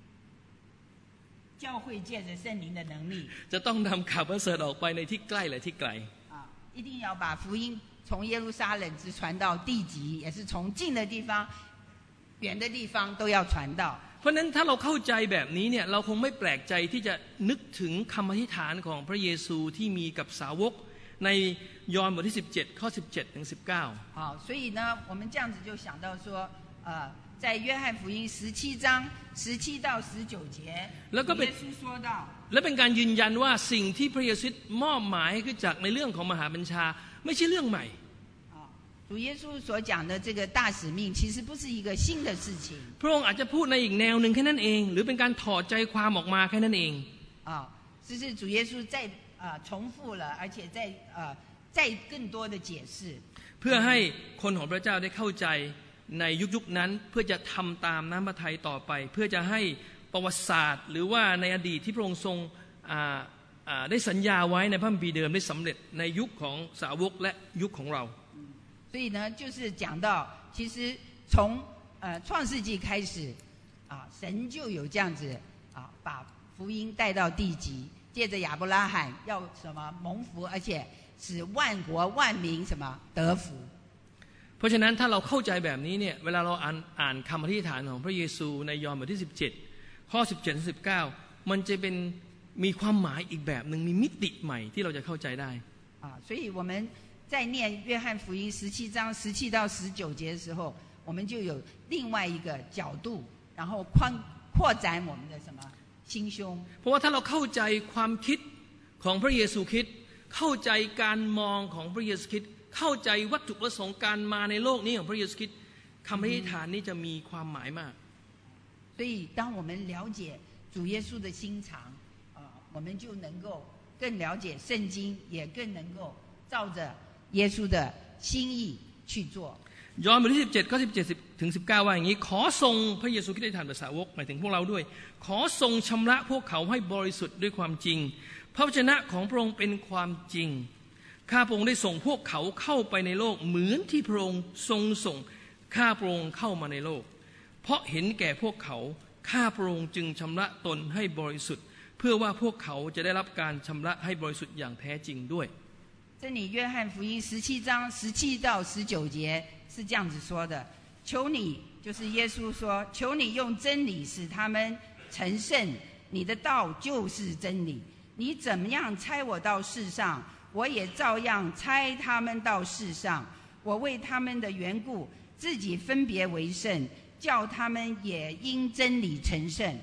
教会借着圣灵的能力จะต้องนำข่าวประเสริฐออกไปในที่ใกล้และที่ไกล一定要把福音从耶路撒冷直传到地极也是从近的地方远的地方都要传到เพราะนั้นถ้าเราเข้าใจแบบนี้เนี่ยเราคงไม่แปลกใจที่จะนึกถึงคำอธิษฐานของพระเยซูที่มีกับสาวกในยอห์นบทที่สิบเจ็ดข้อสิบเจ็ดถึงสิบเก้า好所以呢我们这样子就想到说呃在约翰福音十七章十七到十九节耶稣说到และเป็นการยืนยันว่าสิ่งที่พระเยซูมอบหมายให้คือจากในเรื่องของมหาบัญชาไม่ใช่เรื่องใหม่主耶稣所讲的这个大使命其实不是一个新的事情พระองค์อาจจะพูดในอีกแนวหนึ่งแค่นั้นเองหรือเป็นการถอดใจความออกมาแค่นั้นเอง啊只是主耶稣在啊重复了而且在啊再更多的解释เพื่อให้คนของพระเจ้าได้เข้าใจในยุคยุคนั้นเพื่อจะทำตามน้ำพระทัยต่อไปเพื่อจะให้ประวัติศาสตร์หรือว่าในอดีตที่พระองค์ทรงได้สัญญาไว้ในพระคัมภีร์เดิมได้สำเร็จในยุคของสาวกและยุคของเรา所以呢就是讲到其实从呃创世纪开始啊神就有这样子啊把福音带到地极借着亚伯拉罕要什么蒙福而且使万国万民什么得福เพราะฉะนั้นถ้าเราเข้าใจแบบนี้เนี่ยเวลาเราอ่านอ่านคำอธิษฐานของพระเยซูในยอห์นบทที่สิบเจ็ดข้อสิบเจ็ดถึงสิบเก้ามันจะเป็นมีความหมายอีกแบบหนึ่งมีมิติใหม่ที่เราจะเข้าใจได้อ่า所以我们在念约翰福音十七章十七到十九节的时候我们就有另外一个角度然后宽扩展我们的什么心胸เพราะว่าถ้าเราเข้าใจความคิดของพระเยซูคริสต์เข้าใจการมองของพระเยซูคริสต์เข้าใจวัตถุประสงค์การมาในโลกนี้ของพระเยซูคริสต์คำอธิษฐานนี้จะมีความหมายมาก所以当我们了解主耶稣的心肠啊我们就能够更了解圣经也更能够照着耶稣的心意去做ยอห์นบทที่สิบเจ็ดข้อสิบเจ็ดถึงสิบเก้าว่าอย่างนี้ขอทรงพระเยซูคริสต์ได้ทานภาษาวกหมายถึงพวกเราด้วยขอทรงชำระพวกเขาให้บริสุทธิ์ด้วยความจริงพระวจนะของพระองค์เป็นความจริงข้าพระองค์ได้ส่งพวกเขาเข้าไปในโลกเหมือนที่พระองค์ทรงส่งข้าพระองค์เข้ามาในโลกเพราะเห็นแก่พวกเขาข้าพระองค์จึงชำระตนให้บริสุทธิ์เพื่อว่าพวกเขาจะได้รับการชำระให้บริสุทธิ์อย่างแท้จริงด้วย这里约翰福音十七章十七到十九节是这样子说的求你就是耶稣说求你用真理使他们成圣你的道就是真理你怎么样差我到世上我也照样差他们到世上我为他们的缘故自己分别为圣叫他们也因真理成圣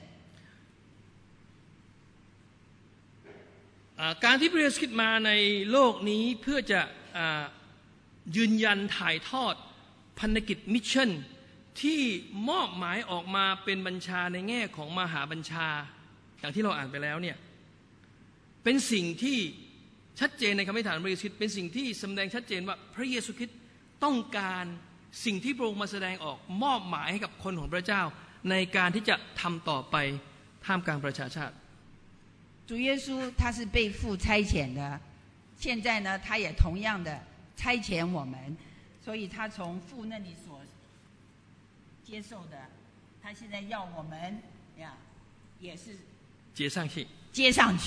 การที่พระเยซูคริสต์มาในโลกนี้เพื่อจะยืนยันถ่ายทอดพันธกิจมิชชั่นที่มอบหมายออกมาเป็นบัญชาในแง่ของมหาบัญชาอย่างที่เราอ่านไปแล้วเนี่ยเป็นสิ่งที่ชัดเจนในคำอธิษฐานพระเยซูคริสต์เป็นสิ่งที่แสดงชัดเจนว่าพระเยซูคริสต์ต้องการสิ่งที่พระองค์มาแสดงออกมอบหมายให้กับคนของพระเจ้าในการที่จะทำต่อไปท่ามกลางประชาชาติ主耶稣他是被父差遣的，现在呢，他也同样的差遣我们，所以他从父那里所接受的，他现在要我们呀，也是接上去， 接上去。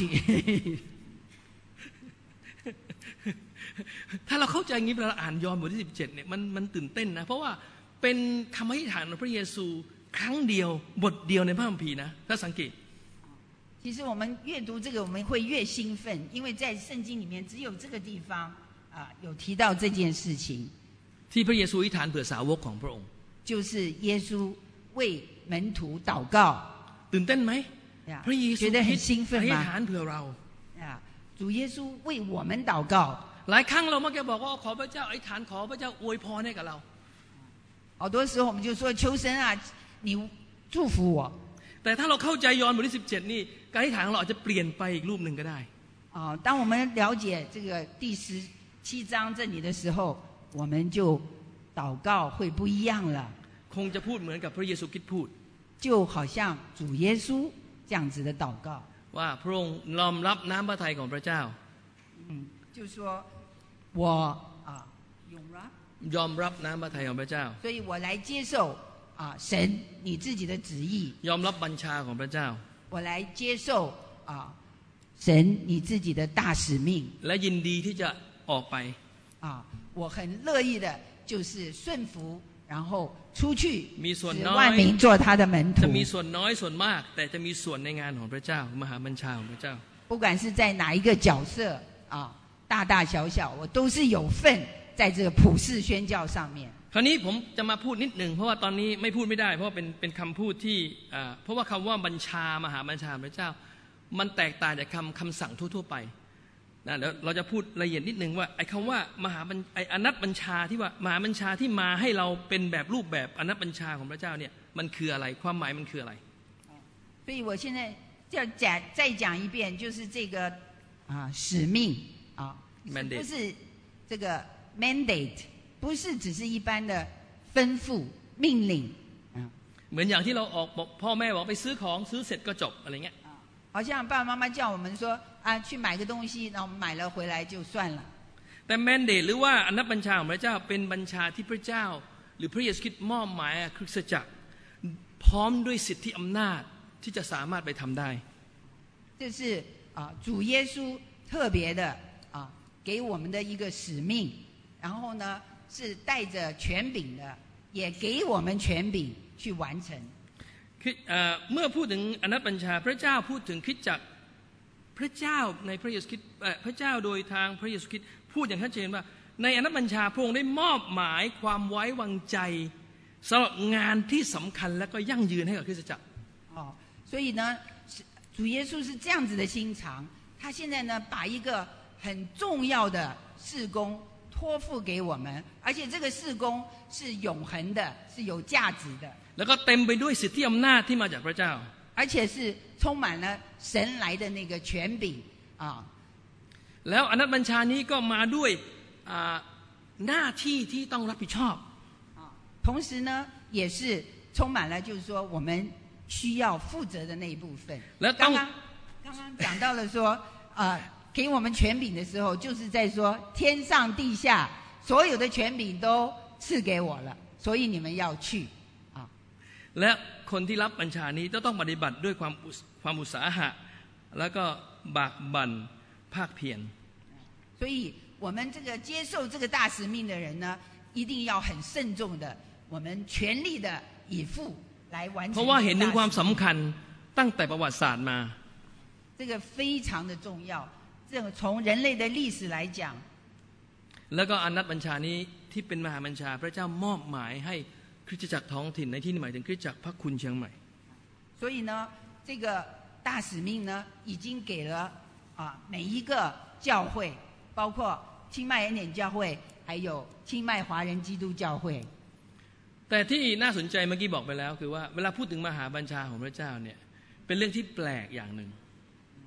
ถ้าเราเข้าใจอย่างนี้เวลาเราอ่านยอห์นบทที่สิบเจ็ดเนี่ยมันมันตื่นเต้นนะเพราะว่าเป็นคำอธิษฐานของพระเยซูครั้งเดียวบทเดียวในพระคัมภีร์นะถ้าสังเกต其实我们阅读这个我们会越兴奋因为在圣经里面只有这个地方啊有提到这件事情ที่พระเยซูอธิษฐานเผื่อสาวกของพระองค์就是耶稣为门徒祷告ตื่นเต้นไหมพระเยซู觉得很兴奋吗อธิษฐานเผื่อเรา主耶稣为我们祷告หลายครั้งเรามักจะบอกว่าขอพระเจ้าอธิษฐานขอพระเจ้าอวยพรให้กับเรา好多时候我们就说求神啊你祝福我แต่ถ้าเราเข้าใจยอห์นบทที่สิบเจ็ดนี่การอธิษฐานของเราอาจจะเปลี่ยนไปอีกรูปหนึ่งก็ได้啊当我们了解这个第十七章这里的时候我们就祷告会不一样了คงจะพูดเหมือนกับพระเยซูคริสต์พูด就好像主耶稣这样子的祷告ว่าพระองค์ยอมรับน้ำพระทัยของพระเจ้า嗯就说我啊ยอมรับน้ำพระทัยของพระเจ้า所以我来接受啊神你自己的旨意ยอมรับบัญชาของพระเจ้า我来接受啊神你自己的大使命และยินดีที่จะออกไป啊我很乐意的就是顺服然后出去使万民做他的门徒จะมีส่วนน้อยส่วนมากแต่จะมีส่วนในงานของพระเจ้ามหาบัญชาของพระเจ้า不管是在哪一个角色啊大大小小我都是有份在这个普世宣教上面คราวนี้ผมจะมาพูดนิดหนึ่งเพราะว่าตอนนี้ไม่พูดไม่ได้เพราะว่าเป็นเป็นคำพูดที่เพราะว่าคำว่าบัญชามหาบัญชาพระเจ้ามันแตกต่างจากคำคำสั่งทั่วๆไปนะเดี๋ยวเราจะพูดละเอียดนิดหนึ่งว่าไอ้คำว่ามหาไอ้อนัตบัญชาที่ว่ามหาบัญชาที่มาให้เราเป็นแบบรูปแบบอนัตบัญชาของพระเจ้าเนี่ยมันคืออะไรความหมายมันคืออะไร所以我现在要讲再讲一遍就是这个啊使命啊不是这个 mandate不是只是一般的吩咐命令เหมือนอย่างที่เราออกพ่อแม่บอกไปซื้อของซื้อเสร็จก็จบอะไรเงี้ย好像爸爸妈妈叫我们说啊去买个东西然后买了回来就算了แต่ mandate หรือว่าอนัตบัญชาของพระเจ้าเป็นบัญชาที่พระเจ้าหรือพระเยซูคริสต์มอบหมายคริสตจักรพร้อมด้วยสิทธิอำนาจที่จะสามารถไปทำได้这是啊主耶稣特别的啊给我们的一个使命然后呢是带着权柄的也给我们权柄去完成เมื่อพูดถึงอนัตบัญชาพระเจ้าพูดถึงคริสตจักรพระเจ้าในพระเยซูคริสต์พระเจ้าโดยทางพระเยซูคริสต์พูดอย่างชัดเจนว่าในอนัตบัญชาพระองค์ได้มอบหมายความไว้วางใจสำหรับงานที่สำคัญและก็ยั่งยืนให้กับคริสตจักร哦所以呢主耶稣是这样子的心肠他现在呢把一个很重要的事工托付给我们而且这个事工是永恒的是有价值的แล้วก็เต็มไปด้วยสิทธิอำนาจที่มาจากพระเจ้า而且是充满了神来的那个权柄啊แล้วอนัตบัญชานี้ก็มาด้วยหน้าที่ที่ต้องรับผิดชอบ同时呢也是充满了就是说我们需要负责的那一部分แล้วต้อง刚刚刚刚讲到了说呃给我们权柄的时候就是在说天上地下所有的权柄都赐给我了所以你们要去และคนที่รับบัญชานี้ต้องปฏิบัติด้วยความความอุตสาหะแล้วก็บากบั่นภาคเพียร所以我们这个接受这个大使命的人呢一定要很慎重的我们全力的以赴来完成เพราะว่าเห็นถึงความสำคัญตั้งแต่ประวัติศาสตร์มา这个非常的重要这个从人类的历史来讲แล้วก็อนัตบัญชานี้ที่เป็นมหาบัญชาพระเจ้ามอบหมายให้คริสตจักรท้องถิ่นในที่นี้หมายถึงคริสตจักรพระคุณเชียงใหม่所以呢这个大使命呢已经给了啊每一个教会包括清迈恩典教会还有清迈华人基督教会แต่ที่น่าสนใจเมื่อกี้บอกไปแล้วคือว่าเวลาพูดถึงมหาบัญชาของพระเจ้าเนี่ยเป็นเรื่องที่แปลกอย่างหนึ่ง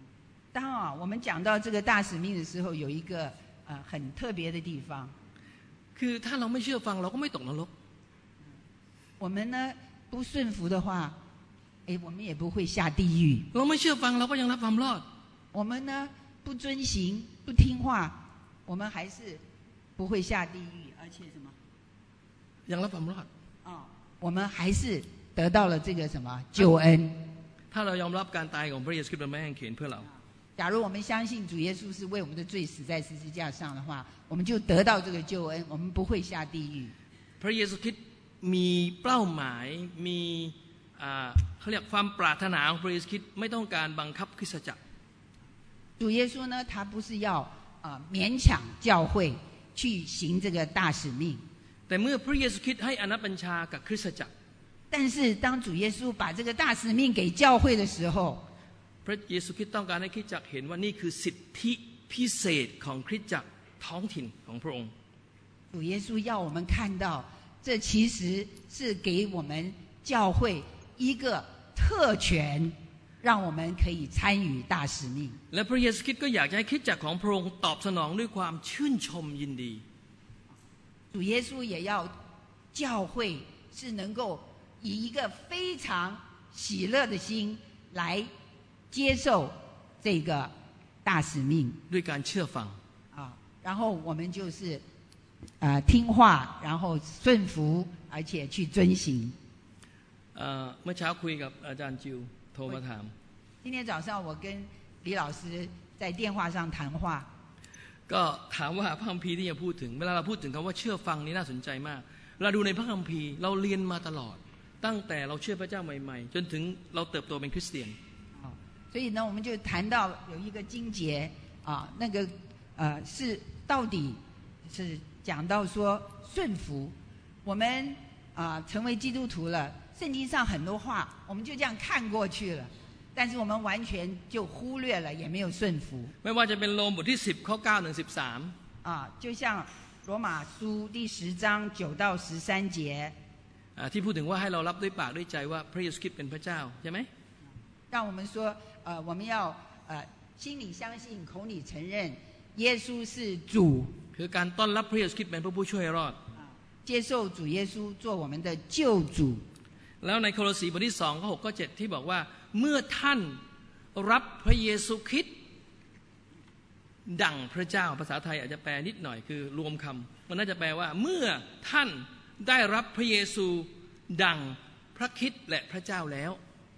当啊，我们讲到这个大使命的时候，有一个呃很特别的地方。 คือถ้าเราไม่เชื่อฟังเราก็ไม่ตกนรก我们呢不顺服的话，哎，我们也不会下地狱。 เราไม่เชื่อฟังเราก็ยังรับความรอด我们呢不遵行、不听话，我们还是不会下地狱，而且什么？ ยังรับความรอด哦，我们还是得到了这个什么救恩。 ถ้าเรายอมรับการตายของพระเยซูคริสต์บนไม้กางเขนเพื่อเรา假如我们相信主耶稣是为我们的罪死在十字架上的话，我们就得到这个救恩，我们不会下地狱。 พระเยซูคริสต์มีเป้าหมายมีเขาเรียกความปรารถนาของพระเยซูคริสต์ไม่ต้องการบังคับคริสตจักร主耶稣呢，他不是要呃勉强教会去行这个大使命。 แต่เมื่อพระเยซูคริสต์ให้อนัตบัญชากับคริสตจักร但是当主耶稣把这个大使命给教会的时候， พระเยซูคริสต์ต้องการให้คริสตจักรเห็นว่านี่คือสิทธิพิเศษของคริสตจักรท้องถิ่นของพระองค์主耶稣要我们看到，这其实是给我们教会一个特权，让我们可以参与大使命。 และพระเยซูคริสต์ก็อยากจะให้คริสตจักรของพระองค์ตอบสนองด้วยความชื่นชมยินดี主耶稣也要教会是能够以一个非常喜乐的心来接受这个大使命。 ด้วยการเชื่อฟัง啊，然后我们就是呃听话，然后顺服，而且去遵行。 呃เมื่อเช้าคุยกับอาจารย์จิวโทรมาถาม今天早上我跟李老师在电话上谈话。 ก็ถามว่าพระคัมภีร์ที่จะพูดถึงเวลาเราพูดถึงคำว่าเชื่อฟังนี่น่าสนใจมากเราดูในพระคัมภีร์เราเรียนมาตลอดตั้งแต่เราเชื่อพระเจ้าใหม่ๆจนถึงเราเติบโตเป็นคริสเตียน所以呢我们就谈到有一个经节啊那个呃是到底是讲到说顺服我们啊成为基督徒了圣经上很多话我们就这样看过去了但是我们完全就忽略了也没有顺服ไม่ว่าจะเป็นโรมบทที่สิบข้อเก้าถึงสิบสาม啊就像罗马书第十章九到十三节ที่พูดถึงว่าให้เรารับด้วยปากด้วยใจว่าพระเยซูคริสต์เป็นพระเจ้าใช่ไหม让我们说呃我们要呃心里相信口里承认耶稣是主คือการต้อนรับพระเยซูคริสต์เป็นพระผู้ช่วยรอด接受主耶稣做我们的救主แล้วในโคโลสีบทที่สองข้อหกข้อเจ็ดที่บอกว่าเมื่อท่านรับพระเยซูคริสต์ดั่งพระเจ้าภาษาไทยอาจจะแปลนิดหน่อยคือรวมคำมันน่าจะแปลว่าเมื่อท่านได้รับพระเยซูดั่งพระคริสต์และพระเจ้าแล้ว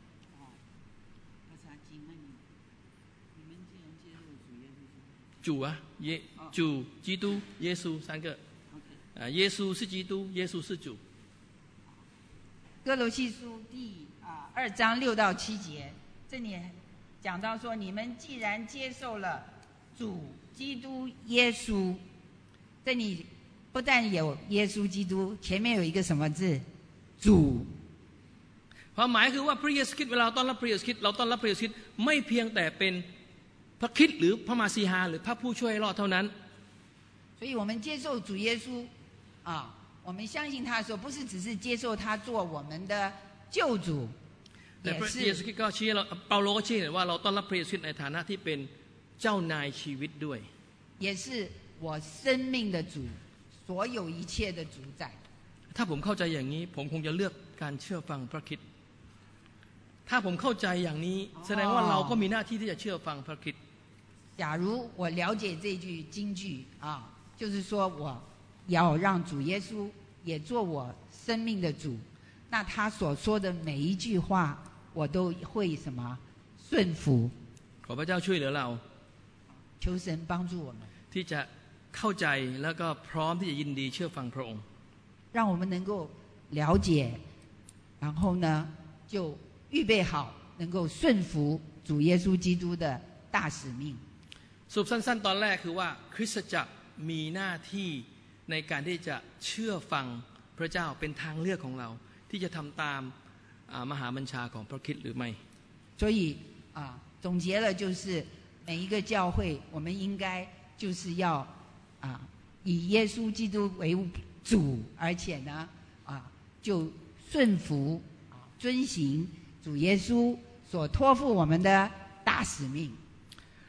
主啊耶主基督耶稣三个啊耶稣是基督耶稣是主哥罗西书第啊二章六到七节这里讲到说你们既然接受了主基督耶稣这里不但有耶稣基督前面有一个什么字主ความหมายคือว่าพระเยซูคริสต์เวลาต้อนรับพระเยซูคริสต์เราต้อนรับพระเยซูคริสต์ไม่เพียงแต่เป็นพระคริสต์หรือพระมาซีฮาหรือพระผู้ช่วยรอดเท่านั้น所以我们接受主耶稣啊我们相信他的时候不是只是接受他做我们的救主แต่พระเยซูคริสต์ก็ชี้เราเปาโลก็ชี้เห็นว่าเราต้อนรับพระเยซูคริสต์ในฐานะที่เป็นเจ้านายชีวิตด้วย也是我生命的主所有一切的主宰ถ้าผมเข้าใจอย่างนี้ผมคงจะเลือกการเชื่อฟังพระคริสต์ถ้าผมเข้าใจอย่างนี้แสดงว่าเราก็มีหน้าที่ที่จะเชื่อฟังพระคริสต์假如我了解这句经句啊就是说我要让主耶稣也做我生命的主那他所说的每一句话我都会什么顺服ขอพระเจ้าช่วยเหลือเรา求神帮助我们ที่จะเข้าใจแล้วก็พร้อมที่จะยินดีเชื่อฟังพระองค์让我们能够了解然后呢就预备好能够顺服主耶稣基督的大使命สรุปสั้นๆตอนแรกคือว่าคริสตจักรมีหน้าที่ในการที่จะเชื่อฟังพระเจ้าเป็นทางเลือกของเราที่จะทำตามมหาบัญชาของพระคริสต์หรือไม่所以啊总结了就是每一个教会我们应该就是要啊以耶稣基督为主而且呢啊就顺服啊遵行主耶稣所托付我们的大使命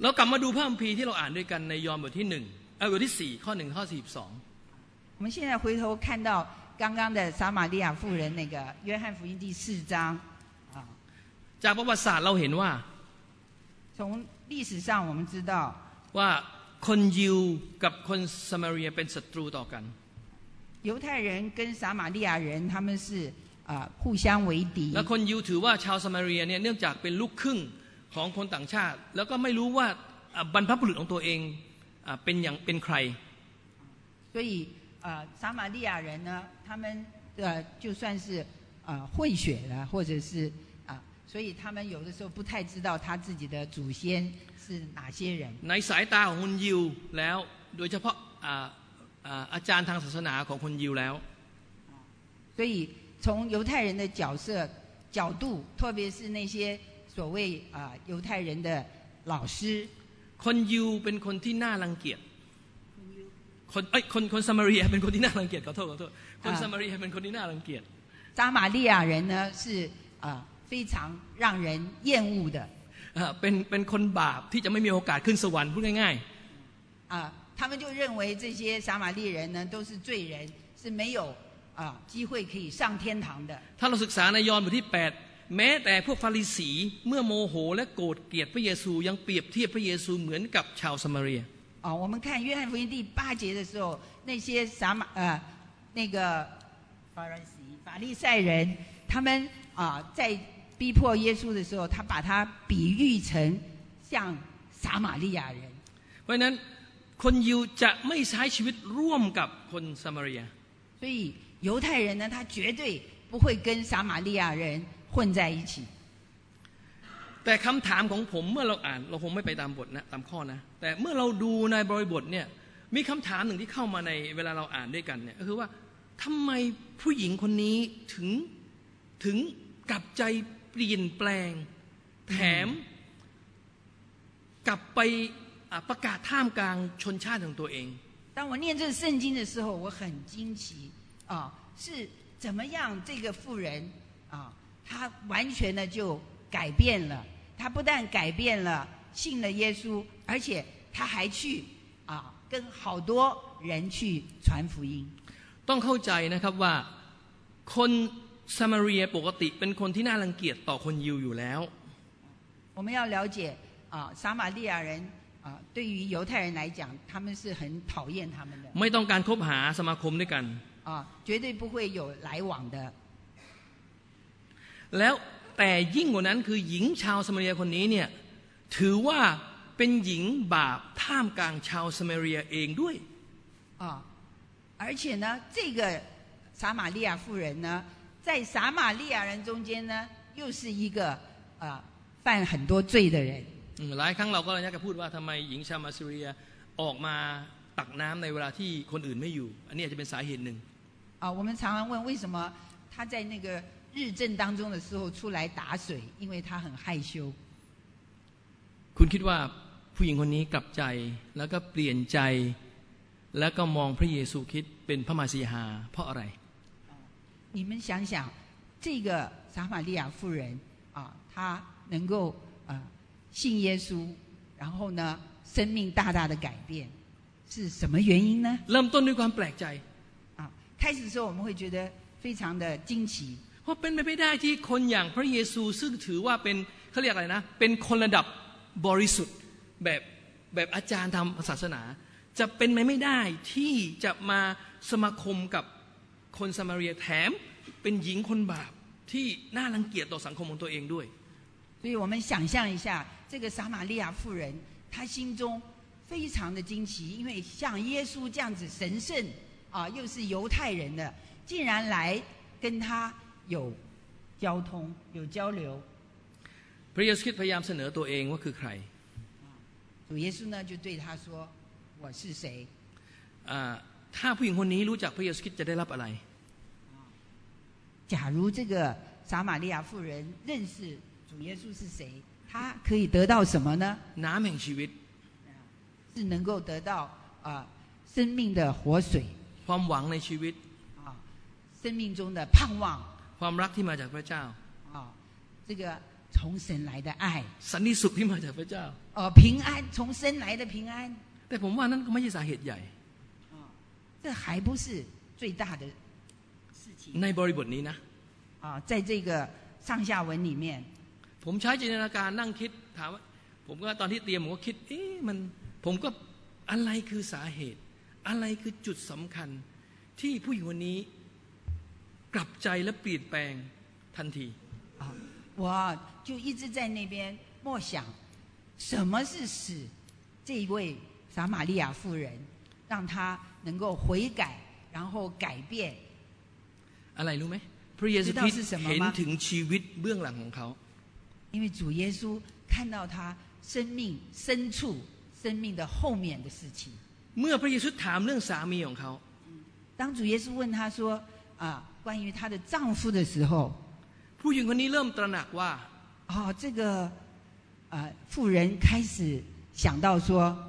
แล้วกลับมาดูพระคัมภีร์ที่เราอ่านด้วยกันในยอห์นบทที่หนึ่งเออบทที่สี่ข้อหนึ่งข้อสี่สิบสอง我们现在回头看到刚刚的撒玛利亚妇人那个约翰福音第四章啊， จากประวัติศาสตร์เราเห็นว่า从历史上我们知道ว่าคนยิวกับคนซามาเรียเป็นศัตรูต่อกัน犹太人跟撒玛利亚人他们是啊互相为敌และคนยิวถือว่าชาวซามาเรียเนี่ยเนื่องจากเป็นลูกครึ่งของคนต่างชาติแล้วก็ไม่รู้ว่าบรรพบุรุษของตัวเองเป็นอย่างเป็นใคร所以呃撒玛利亚人呢他们呃就算是呃混血了或者是啊所以他们有的时候不太知道他自己的祖先是哪些人ในสายตาของคนยิวแล้วโดยเฉพาะอาจารย์ทางศาสนาของคนยิวแล้ว所以从犹太人的角色角度特别是那些所谓啊犹太人的老师คนยิวเป็นคนที่น่ารังเกียจคนเอ้ยคนคนซามาเรียเป็นคนที่น่ารังเกียจขอโทษขอโทษคนซามาเรียเป็นคนที่น่ารังเกียจ撒玛利亚人呢是啊非常让人厌恶的เป็นเป็นคนบาปที่จะไม่มีโอกาสขึ้นสวรรค์พูดง่ายๆอ่า他们就认为这些撒玛利人呢都是罪人是没有啊机会可以上天堂的ถ้าเราศึกษาในยอห์นบทที่แปดแม้แต่พวกฟาริสีเมื่อโมโหและโกรธเกลียดพระเยซูยังเปรียบเทียบพระเยซูเหมือนกับชาวซามาเรีย哦，我们看约翰福音第八节的时候，那些撒玛呃那个法利西法利赛人，他们啊、呃、在逼迫耶稣的时候，他把他比喻成像撒玛利亚人。 เพราะฉะนั้นคนยิวจะไม่ใช้ชีวิตร่วมกับคนซามาเรีย所以犹太人呢，他绝对不会跟撒玛利亚人混在一起。 แต่คำถามของผมเมื่อเราอ่านเราคงไม่ไปตามบทนะตามข้อนะแต่เมื่อเราดูในบริบทเนี่ยมีคำถามหนึ่งที่เข้ามาในเวลาเราอ่านด้วยกันเนี่ยก็คือว่าทำไมผู้หญิงคนนี้ถึงถึงกลับใจเปลี่ยนแปลงแถมกลับไปประกาศท่ามกลางชนชาติของตัวเอง当我念这个圣经的时候我很惊奇啊是怎么样这个妇人啊她完全的就改变了他不但改变了信了耶稣而且他还去啊跟好多人去传福音ต้องเข้าใจนะครับว่าคนซามาเรียปกติเป็นคนที่น่ารังเกียจต่อคนยิวอยู่แล้ว我们要了解啊撒玛利亚人啊对于犹太人来讲他们是很讨厌他们的ไม่ต้องการคบหาสมาคมด้วยกัน啊绝对不会有来往的แล้วแต่ยิ่งกว่านั้นคือหญิงชาวซามาเรียคนนี้เนี่ยถือว่าเป็นหญิงบาปท่ามกลางชาวซามาเรียเองด้วย啊而且呢这个撒玛利亚妇人呢在撒玛利亚人中间呢又是一个啊犯很多罪的人หลายครั้งเราก็เลยจะพูดว่าทำไมหญิงชาวมาซีเรียออกมาตักน้ำในเวลาที่คนอื่นไม่อยู่อันนี้อาจจะเป็นสาเหตุหนึ่ง啊我们常常问为什么她在那个日正当中的时候出来打水因为他很害羞คุณคิดว่าผู้หญิงคนนี้กลับใจแล้วก็เปลี่ยนใจแล้วก็มองพระเยซูคริสต์เป็นพระมาสีหาเพราะอะไร你们想想这个撒玛利亚妇人啊她能够啊信耶稣然后呢生命大大的改变是什么原因呢เริ่มต้นด้วยความแปลกใจ啊开始的时候我们会觉得非常的惊奇เพราะเป็นไปไม่ได้ที่คนอย่างพระเยซูซึ่งถือว่าเป็นเขาเรียกอะไรนะเป็นคนระดับบริสุทธิ์แบบแบบอาจารย์ทางศาสนาจะเป็นไปไม่ได้ที่จะมาสมาคมกับคนซามาเรียแถมเป็นหญิงคนบาปที่น่ารังเกียจต่อสังคมของตัวเองด้วย所以我们想象一下这个撒玛利亚妇人她心中非常的惊奇因为像耶稣这样子神圣啊又是犹太人的竟然来跟他有交通有交流พระเยซูคริสต์พยายามเสนอตัวเองว่าคือใคร主耶稣呢就对他说我是谁ถ้าผู้หญิงคนนี้รู้จักพระเยซูคริสต์จะได้รับอะไร假如这个撒玛利亚妇人认识主耶稣是谁他可以得到什么呢น้ำแห่งชีวิต是能够得到啊生命的活水ความหวังในชีวิต生命中的盼望ความรักที่มาจากพระเจ้า啊这个从神来的爱สันติสุขที่มาจากพระเจ้า呃平安，从生来的平安。 แต่ผมว่านั่นก็ไม่ใช่สาเหตุใหญ่这还不是最大的事情。 ในบริบทนี้นะ啊，在这个上下文里面， ผมใช้จินตนาการนั่งคิดถามว่าผมก็ตอนที่เตรียมผมก็คิดเอ๊ะมันผมก็อะไรคือสาเหตุอะไรคือจุดสำคัญที่ผู้หญิงคนนี้กลับใจและเปลี่ยนแปลงทันที啊，我就一直在那边默想，什么是使这一位撒玛利亚妇人让她能够悔改，然后改变？ อะไรรู้ไหมพระเยซูคริสต์เห็นถึงชีวิตเบื้องหลังของเขา因为主耶稣看到他生命深处、生命的后面的事情。 เมื่อพระเยซูถามเรื่องสามีของเขา当主耶稣问他说啊，关于她的丈夫的时候， ผู้หญิงคนนี้เริ่มตระหนักว่า哦，这个啊妇人开始想到说，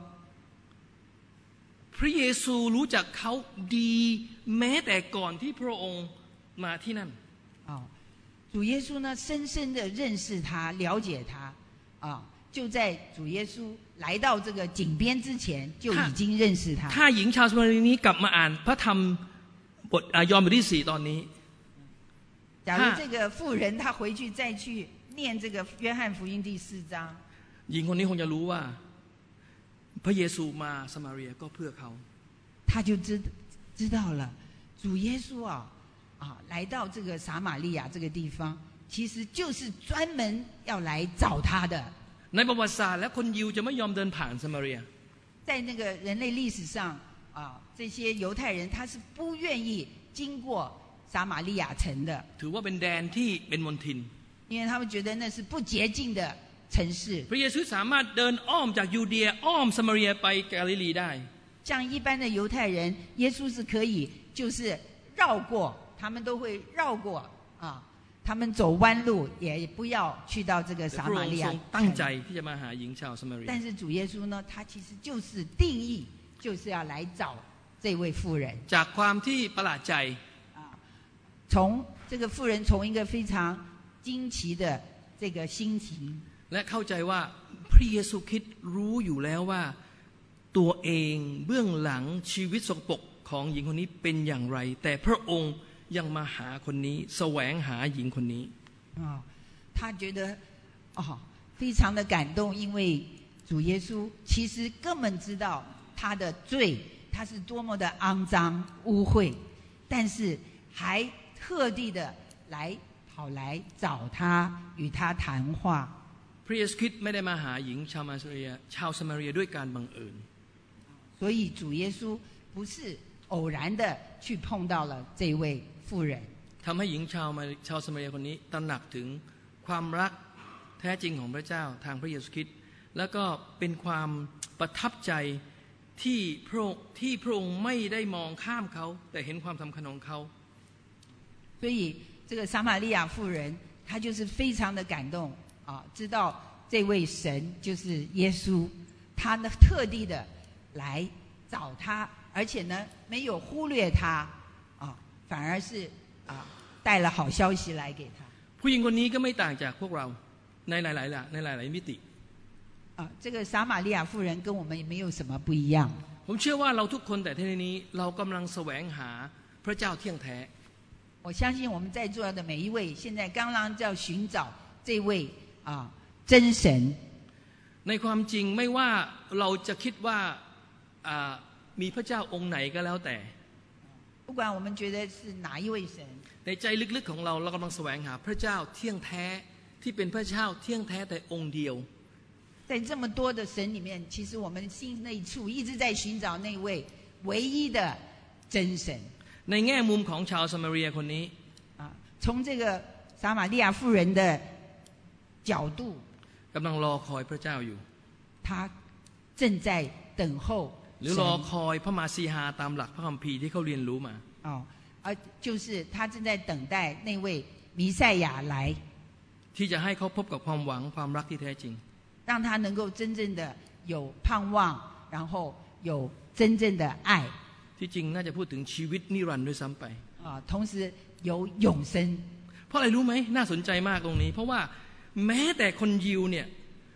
พระเยซูรู้จักเขาดีแม้แต่ก่อนที่พระองค์มาที่นั่น哦，主耶稣呢深深的认识他，了解他啊，就在主耶稣来到这个井边之前就已经认识他。 ถ้าหญิงชาวสมารีนี้กลับมาอ่านพระธรรมบทยอห์นบทที่สี่ตอนนี้假如这个妇人她回去再去念这个约翰福音第四章， หญิงคนนี้คงจะรู้ว่าพระเยซูมาสมาเรียก็เพื่อเขา她就知知道了主耶稣啊啊来到这个撒玛利亚这个地方，其实就是专门要来找他的。 ในประวัติศาสตร์และคนยิวจะไม่ยอมเดินผ่านสมาเรีย在那个人类历史上啊，这些犹太人他是不愿意经过撒玛利亚城的， ถือว่าเป็นแดนที่เป็นมณฑิน因为他们觉得那是不洁净的城市。 พระเยซูสามารถเดินอ้อมจากยูเดียอ้อมสมาเรียไปกาลิลีได้像一般的犹太人，耶稣是可以就是绕过，他们都会绕过啊，他们走弯路也不要去到这个撒玛利亚城。 ตั้งใจที่จะมาหาหญิงชาวสมาเรีย但是主耶稣呢，他其实就是定义，就是要来找这位妇人。 จากความที่ประหลาดใจ从这个妇人从一个非常惊奇的这个心情， และเข้าใจว่าพระเยซูคริสต์รู้อยู่แล้วว่าตัวเองเบื้องหลังชีวิตสกปรกของหญิงคนนี้เป็นอย่างไรแต่พระองค์ยังมาหาคนนี้แสวงหาหญิงคนนี้哦，他觉得哦非常的感动，因为主耶稣其实根本知道他的罪，他是多么的肮脏污秽，但是还特地的来跑来找他，与他谈话。 พระเยซูคริสต์ไม่ได้มาหาหญิงชาวมาเรียชาวสมาเรียด้วยการบังเอิญ所以主耶稣不是偶然的去碰到了这位妇人， ทำให้หญิงชาวมาชาวสมาเรียคนนี้ตระหนักถึงความรักแท้จริงของพระเจ้าทางพระเยซูคริสต์แล้วก็เป็นความประทับใจที่พระองค์ที่พระองค์ไม่ได้มองข้ามเขาแต่เห็นความสำคัญของเขา所以这个撒玛利亚妇人她就是非常的感动啊，知道这位神就是耶稣，他呢特地的来找他，而且呢没有忽略他啊，反而是啊带了好消息来给他。 ผู้หญิงคนนี้ก็ไม่ต่างจากพวกเราในหลายๆในหลายๆมิติ啊，这个撒玛利亚妇人跟我们也没有什么不一样。 ผมเชื่อว่าเราทุกคนแต่ที่นี้เรากำลังแสวงหาพระเจ้าเที่ยงแท้我相信我们在座的每一位现在刚刚要寻找这位啊真神。 ในความจริงไม่ว่าเราจะคิดว่ามีพระเจ้าองค์ไหนก็แล้วแต่不管我们觉得是哪一位神ในใจลึกๆของเราเรากำลังแสวงหาพระเจ้าเที่ยงแท้ที่เป็นพระเจ้าเที่ยงแท้แต่องค์เดียว在这么多的神里面，其实我们心内处一直在寻找那位唯一的真神。 ในแง่มุมของชาวสมาเรียคนนี้啊，从这个撒玛利亚妇人的角度， กำลังรอคอยพระเจ้าอยู่他正在等候หรือรอคอยพระมาซีฮาตามหลักพระคัมภีร์ที่เขาเรียนรู้มา哦，而就是他正在等待那位弥赛亚来， ที่จะให้เขาพบกับความหวังความรักที่แท้จริง让他能够真正的有盼望，然后有真正的爱。 ที่จริงน่าจะพูดถึงชีวิตนิรันดร์ด้วยซ้ำไป啊，同时有永生。 เพราะอะไรรู้ไหมน่าสนใจมากตรงนี้เพราะว่าแม้แต่คนยิวเนี่ย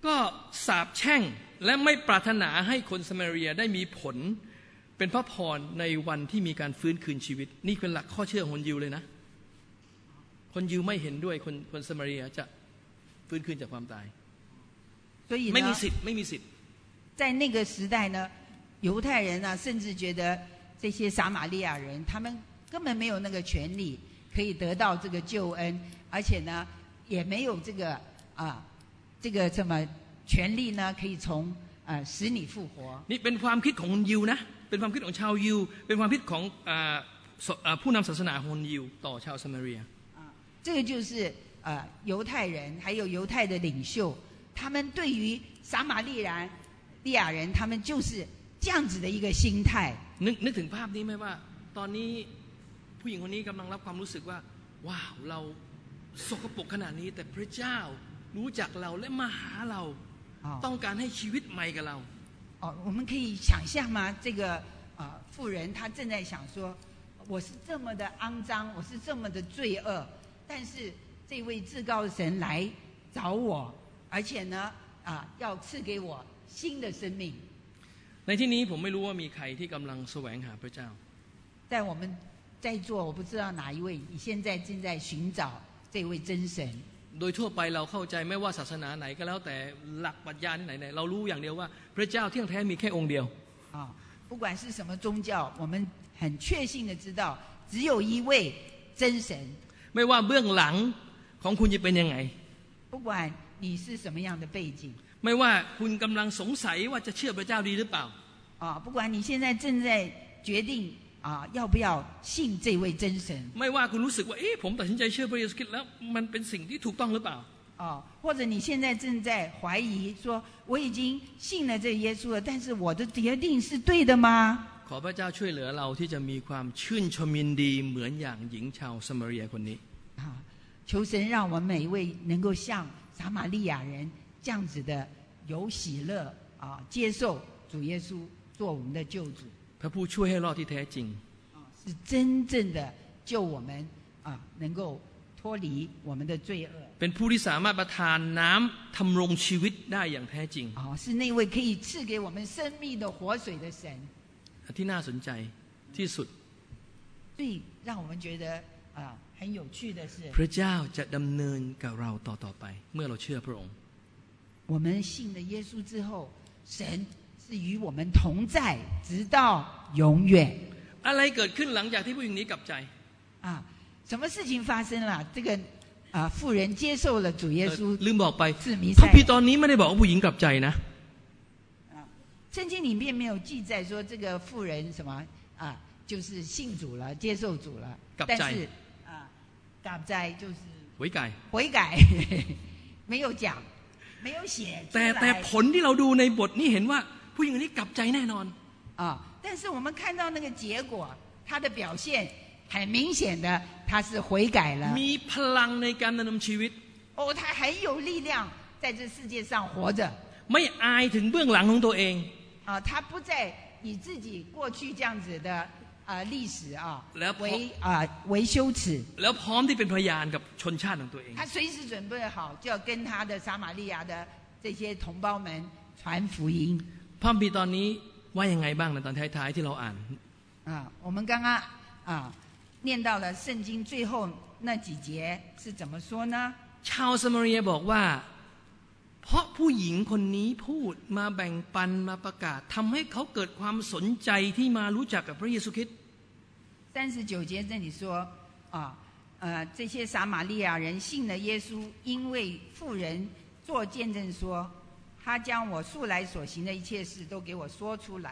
ก็สาปแช่งและไม่ปรารถนาให้คนซามาเรียได้มีผลเป็นพระพรในวันที่มีการฟื้นคืนชีวิตนี่เป็นหลักข้อเชื่อของคนยิวเลยนะคนยิวไม่เห็นด้วยคนคนซามาเรียจะฟื้นคืนจากความตายไม่มีสิทธิ์ไม่มีสิทธิ์在那个时代呢犹太人啊甚至觉得这些撒玛利亚人他们根本没有那个权利可以得到这个救恩而且呢也没有这个啊这个什么权利呢可以从啊使你复活นี่เป็นความคิดของคนยิวนะเป็นความคิดของชาวยิวเป็นความคิดของอ่าผู้นำศาสนาของคนยิวต่อชาวซามาเรีย这个就是呃犹太人还有犹太的领袖他们对于撒玛利亚利亚人他们就是这样子的一个心态นึกนึกถึงภาพนี้ไหมว่าตอนนี้ผู้หญิงคนนี้กำลังรับความรู้สึกว่าว้าวเราสกปรกขนาดนี้แต่พระเจ้ารู้จักเราและมาหาเราต้องการให้ชีวิตใหม่กับเรา哦我们可以想象吗这个呃妇人她正在想说我是这么的肮脏我是这么的罪恶但是这位至高的神来找我而且呢啊要赐给我新的生命ในที่นี้ผมไม่รู้ว่ามีใครที่กำลังแสวงหาพระเจ้า在我们在座我不知道哪一位你现在正在寻找这位真神โดยทั่วไปเราเข้าใจไม่ว่าศาสนาไหนก็แล้วแต่หลักปรัชญาที่ไหนๆเรารู้อย่างเดียวว่าพระเจ้าที่แท้มีแค่องค์เดียว啊不管是什么宗教我们很确信的知道只有一位真神ไม่ว่าเบื้องหลังของคุณจะเป็นยังไง不管你是什么样的背景ไม่ว่าคุณกำลังสงสัยว่าจะเชื่อพระเจ้าดีหรือเปล่า啊不管你现在正在决定啊要不要信这位真神ไม่ว่าคุณรู้สึกว่าเอ๊ะผมตัดสินใจเชื่อพระเยซูคริสต์แล้วมันเป็นสิ่งที่ถูกต้องหรือเปล่า啊或者你现在正在怀疑说我已经信了这耶稣了但是我的决定是对的吗ขอพระเจ้าช่วยเหลือเราที่จะมีความชื่นชมยินดีเหมือนอย่างหญิงชาวซามาเรียคนนี้求神让我们每一位能够像撒玛利亚人这样子的有喜乐啊接受主耶稣做我们的救主พระผู้ช่วยให้รอดที่แท้จริง是真正的救我们啊能够脱离我们的罪恶เป็นผู้ที่สามารถประทานน้ำทำรงชีวิตได้อย่างแท้จริง啊是那位可以赐给我们生命的活水的神ที่น่าสนใจที่สุด最让我们觉得啊很有趣的是พระเจ้าจะดำเนินกับเราต่อๆไปเมื่อเราเชื่อพระองค์我们信了耶稣之后神是与我们同在直到永远อะไรเกิดขึ้นหลังจากที่ผู้หญิงนี้กลับใจ啊什么事情发生了这个啊妇人接受了主耶稣ลืมบอกไปพระคัมภีร์ตอนนี้ไม่ได้บอกว่าผู้หญิงกลับใจนะ圣经里面没有记载说这个妇人什么啊就是信主了接受主了但是啊กลับใจ就是悔改悔改没有讲没有写แต่แต่ผลที่เราดูในบทนี้เห็นว่าผู้หญิงคนนี้กลับใจแน่นอน啊但是我们看到那个结果他的表现很明显的他是悔改了มีพลังในการดำเนินชีวิต哦他很有力量在这世界上活着ไม่อายถึงเบื้องหลังของตัวเอง啊他不再以自己过去这样子的啊历史啊为啊为羞耻แล้วพร้อมที่เป็นพยานกับชนชาติของตัวเอง他随时准备好就要跟他的撒玛利亚的这些同胞们传福音พระคัมภีร์ตอนนี้ว่ายังไงบ้างในตอนท้ายๆที่เราอ่าน啊我们刚刚啊念到了圣经最后那几节是怎么说呢ชาวซามาเรียบอกว่าเพราะผู้หญิงคนนี้พูดมาแบ่งปันมาประกาศทำให้เขาเกิดความสนใจที่มารู้จักกับพระเยซูคริสต์三十九节这里说啊呃这些撒玛利亚人信了耶稣因为妇人做见证说他将我素来所行的一切事都给我说出来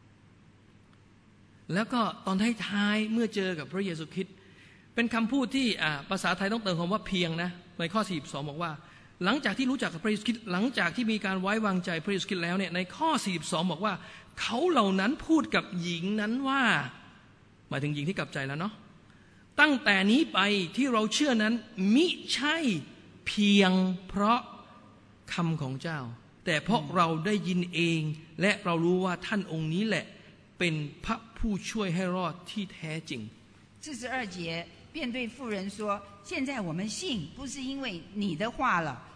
แล้วก็ตอนท้ายๆเมื่อเจอกับพระเยซูคริสต์เป็นคำพูดที่ภาษาไทยต้องเติมคำว่าเพียงนะในข้อสี่สิบสองบอกว่าหลังจากที่รู้จักกับพระเยซูคริสต์หลังจากที่มีการไว้วางใจพระเยซูคริสต์แล้วเนี่ยในข้อสี่สิบสองบอกว่าเขาเหล่านั้นพูดกับหญิงนั้นว่าหมายถึงหญิงที่กลับใจแล้วเนาะตั้งแต่นี้ไปที่เราเชื่อนั้นมิใช่เพียงเพราะคำของเจ้าแต่เพราะเราได้ยินเองและเรารู้ว่าท่านองค์นี้แหละเป็นพระผู้ช่วยให้รอดที่แท้จริง四十二节便对妇人说现在我们信不是因为你的话了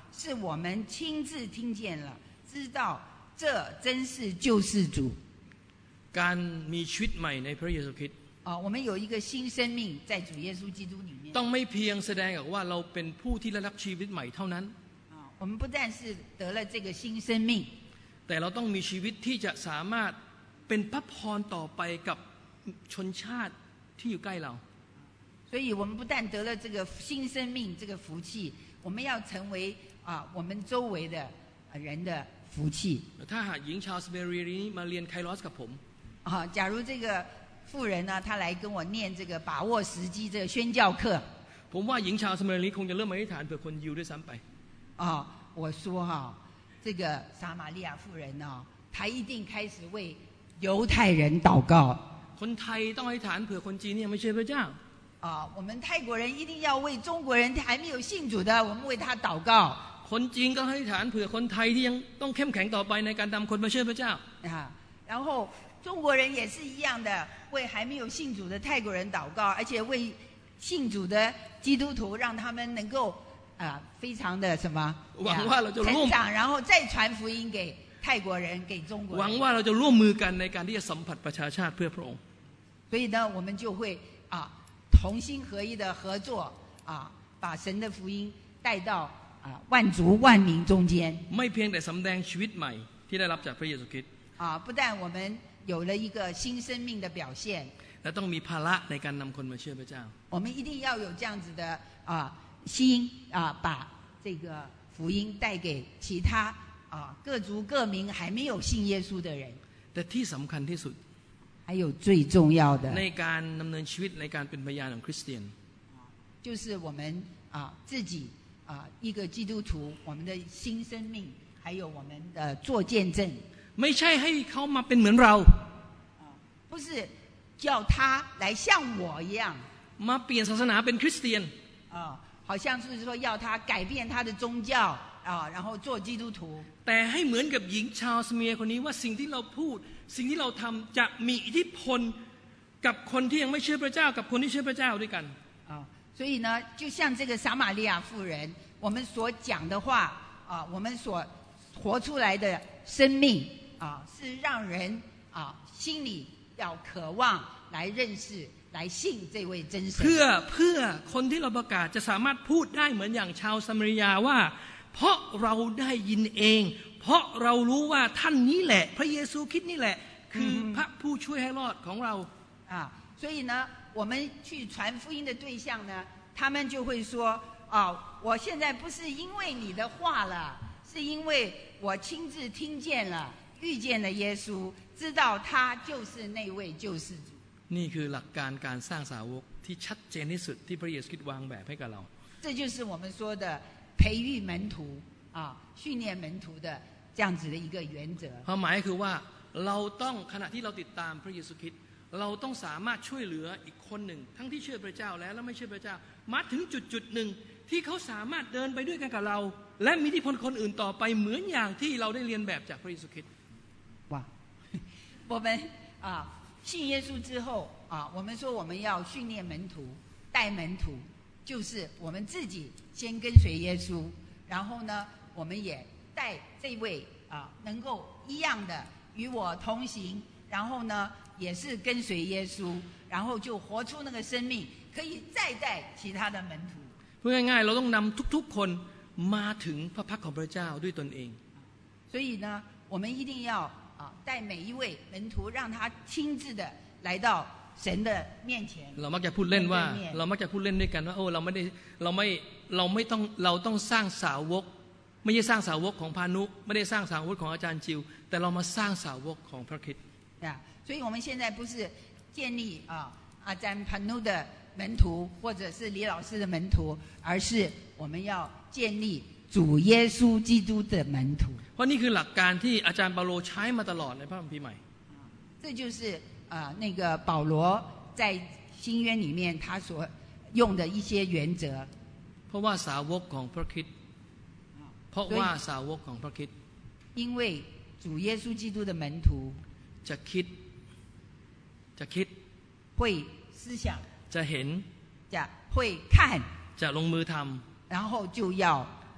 是我们亲自听见了，知道这真是救世主。 การมีชีวิตใหม่ในพระเยซูคริสต์啊，我们有一个新生命在主耶稣基督里面。 ต้องไม่เพียงแสดงออกว่าเราเป็นผู้ที่ได้รับชีวิตใหม่เท่านั้น啊，我们不但是得了这个新生命， แต่เราต้องมีชีวิตที่จะสามารถเป็นพระพรต่อไปกับชนชาติที่อยู่ใกล้เรา所以我们不但得了这个新生命这个福气，我们要成为啊我们周围的人的福气。 ถ้าหากหญิงชาวสเปเรียนี้มาเรียนไคลอสกับผม啊，假如这个妇人呢，她来跟我念这个把握时机这个宣教课， ผมว่าหญิงชาวสเปเรียนี้คงจะเริ่มอธิษฐานเผื่อคนยิวด้วยซ้ำไป啊，我说哈、啊，这个撒玛利亚妇人呢、啊，她一定开始为犹太人祷告。 คนไทยต้องอธิษฐานเผื่อคนจีนที่ยังไม่เชื่อพระเจ้า啊，我们泰国人一定要为中国人还没有信主的，我们为他祷告。 คนจีนก็อธิษฐานเผื่อคนไทยที่ยังต้องเข้มแข็งต่อไปในการนำคนมาเชื่อพระเจ้า啊，然后中国人也是一样的，为还没有信主的泰国人祷告，而且为信主的基督徒，让他们能够啊，非常的什么成长，然后再传福音给泰国人，给中国人。 หวังว่าเราจะร่วมมือกันในการที่จะสัมผัสประชาชาติเพื่อพระองค์所以呢，我们就会啊同心合一的合作啊，把神的福音带到啊万族万民中间。 ไม่เพียงแต่สำแดงชีวิตใหม่ที่ได้รับจากพระเยซูคริสต์啊，不但我们有了一个新生命的表现， และต้องมีภาระในการนำคนมาเชื่อพระเจ้า我们一定要有这样子的啊心啊，把这个福音带给其他啊各族各民还没有信耶稣的人。 แต่ที่สำคัญที่สุด还有最重要的ในการดำเนินชีวิตในการเป็นพยานของคริสเตียน就是我们啊自己啊一个基督徒，我们的新生命，还有我们的做见证。 ไม่ใช่ให้เขามาเป็นเหมือนเรา不是叫他来像我一样มาเปลี่ยนศาสนาเป็นคริสเตียน啊，好像是说要他改变他的宗教啊，然后做基督徒。 แต่ให้เหมือนกับหญิงชาวสเมียคนนี้ว่าสิ่งที่เราพูดสิ่งที่เราทำจะมีอิทธิพลกับคนที่ยังไม่เชื่อพระเจ้ากับคนที่เชื่อพระเจ้าด้วยกัน啊，所以呢，就像这个撒玛利亚妇人，我们所讲的话啊，我们所活出来的生命啊，是让人啊心里要渴望来认识、来信这位真神。 เพื่อเพื่อคนที่เราประกาศจะสามารถพูดได้เหมือนอย่างชาวซัมมารียาว่าเพราะเราได้ยินเองเพราะเรารู้ว่าท่านนี้แหละพระเยซูคริสต์นี่แหละคือพระผู้ช่วยให้รอดของเรา啊，所以呢，我们去传福音的对象呢，他们就会说：哦，我现在不是因为你的话了，是因为我亲自听见了，遇见了耶稣，知道他就是那位救世主。 นี่คือหลักการการสร้างสาวกที่ชัดเจนที่สุดที่พระเยซูคริสต์วางแบบให้กับเรา这就是我们说的培育门徒啊，训练门徒的这样子的一个原则。 ความหมายคือว่าเราต้องขณะที่เราติดตามพระเยซูคริสต์เราต้องสามารถช่วยเหลืออีกคนหนึ่งทั้งที่เชื่อพระเจ้าแล้วและไม่เชื่อพระเจ้ามาถึงจุดจุดหนึ่งที่เขาสามารถเดินไปด้วยกันกับเราและมีอิทธิพลคนอื่นต่อไปเหมือนอย่างที่เราได้เรียนแบบจากพระเยซูคริสต์哇我们啊信耶稣之后啊，我们说我们要训练门徒带门徒，就是我们自己先跟随耶稣，然后呢我们也带这位啊能够一样的与我同行，然后呢也是跟随耶稣，然后就活出那个生命，可以再带其他的门徒。 พูดง่ายๆเราต้องนำทุกๆคนมาถึงพระพักของพระเจ้าด้วยตนเอง所以呢我们一定要啊带每一位门徒，让他亲自的来到神的面前。 เรามักจะพูดเล่นว่าเรามักจะพูดเล่นด้วยกันว่าโอ้เราไม่ได้เราไม่เราไม่ต้องเราต้องสร้างสาวกไม่ใช่สร้างสาวกของพานุไม่ได้สร้างสาวกของอาจารย์จิวแต่เรามาสร้างสาวกของพระคริสต์啊，所以我们现在不是建立啊阿詹潘努的门徒，或者是李老师的门徒，而是我们要建立主耶稣基督的门徒。 เพราะนี่คือหลักการที่อาจารย์เปาโลใช้มาตลอดในพระคัมภีร์ใหม่这就是啊那个保罗在新约里面他所用的一些原则。 เพราะว่าสาวกของพระคริสต์เพราะว่าสาวกของพระคริสต์因为主耶稣基督的门徒จะคิดจะคิด会思想จะเห็นจะ会看จะลงมือทำ然后就要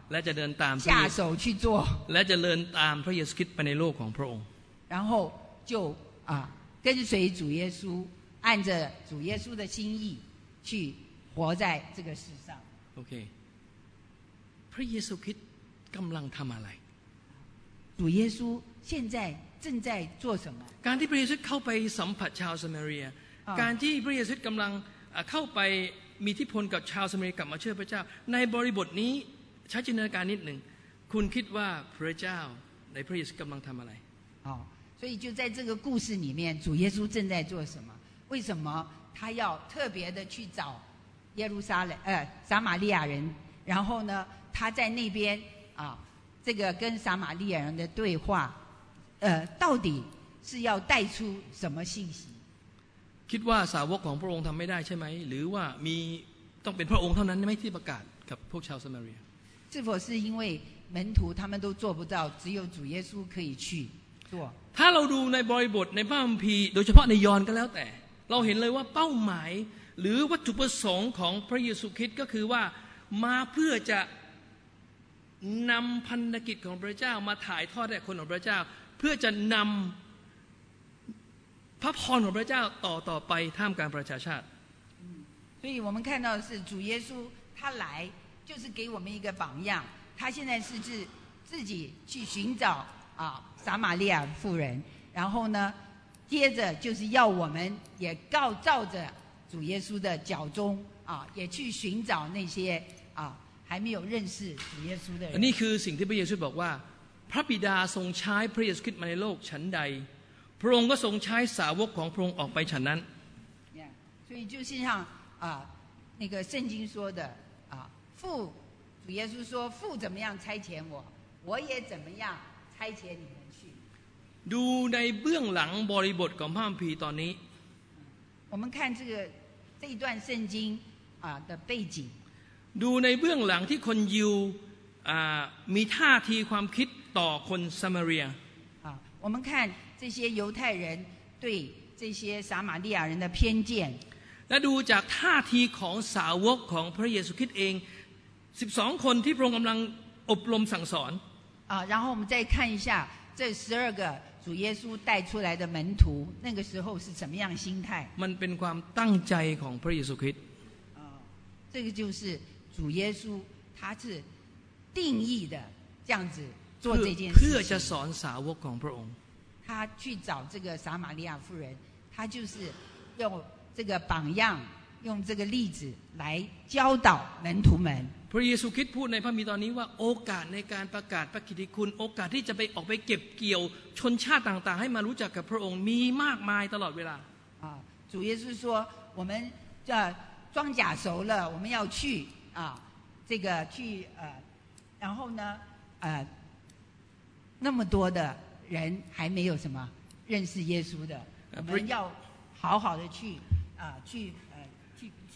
และจะเดินตาม下手去做， และจะเดินตามพระเยซูคริสต์ไปในโลกของพระองค์然后就啊跟随主耶稣，按着主耶稣的心意去活在这个世上。 โอเคพระเยซูคริสต์กำลังทำอะไร主耶稣现在正在做什么？ การที่พระเยซูเข้าไปสัมผัสชาวซามาเรียการที่พระเยซูกำลังเข้าไปมีอิทธิพลกับชาวซามาเรียกลับมาเชื่อพระเจ้าในบริบทนี้ใช้จินตนาการนิดหนึ่งคุณคิดว่าพระเจ้าในพระเยซูกำลังทำอะไร哦，所以就在这个故事里面，主耶稣正在做什么？为什么他要特别的去找耶路撒冷呃撒玛利亚人？然后呢，他在那边啊，这个跟撒玛利亚人的对话，呃，到底是要带出什么信息？ คิดว่าสาวกของพระองค์ทำไม่ได้ใช่ไหมหรือว่ามีต้องเป็นพระองค์เท่านั้นไม่ที่ประกาศกับพวกชาวซามาเรีย是否是因为门徒他们都做不到，只有主耶稣可以去做？ ถ้าเราดูในบริบทในพระคัมภีร์โดยเฉพาะในยอห์นก็แล้วแต่เราเห็นเลยว่าเป้าหมายหรือวัตถุประสงค์ของพระเยซูคริสต์ก็คือว่ามาเพื่อจะนำพันธกิจของพระเจ้ามาถ่ายทอดให้คนของพระเจ้าเพื่อจะนำพระพรของพระเจ้าต่อต่อไปท่ามกลางประชาชาติ所以我们看到的是主耶稣他来就是给我们一个榜样，他现在是自自己去寻找啊撒玛利亚妇人，然后呢，接着就是要我们也告照着主耶稣的脚踪啊，也去寻找那些啊还没有认识主耶稣的人。 อันนี้คือสิ่งที่พระเยซูบอกว่าพระบิดาทรงใช้พระเยซูคริสต์มาในโลกฉันใดพระองค์ก็ทรงใช้สาวกของพระองค์ออกไปฉันนั้น所以就是像啊那个圣经说的啊父主耶稣说父怎么样差遣我我也怎么样差遣你们去ดูในเบื้องหลังบริบทของพระคัมภีร์ตอนนี้我们看这个这一段圣经啊的背景ดูในเบื้องหลังที่คนยิวมีท่าทีความคิดต่อคนซามาเรีย啊我们看这些犹太人对这些撒玛利亚人的偏见และดูจากท่าทีของสาวกของพระเยซูคริสต์เองสิบสองคนที่พระองค์กำลังอบรมสั่งสอน啊然后我们再看一下这十二个主耶稣带出来的门徒那个时候是什么样心态มันเป็นความตั้งใจของพระเยซูคริสต์啊这个就是主耶稣他是定义的这样子做这件事เพื่อจะสอนสาวกของพระองค์他去找这个撒玛利亚妇人他就是用这个榜样用这个例子来教导门徒们พระเยซูคริสต์พูดในพระคัมภีร์ตอนนี้ว่าโอกาสในการประกาศพระกิตติคุณโอกาสที่จะไปออกไปเก็บเกี่ยวชนชาติต่างๆให้มารู้จักกับพระองค์มีมากมายตลอดเวลา啊主耶稣说我们这庄稼熟了我们要去啊这个去呃然后呢呃那么多的人还没有什么认识耶稣的我们要好好的去啊去呃去去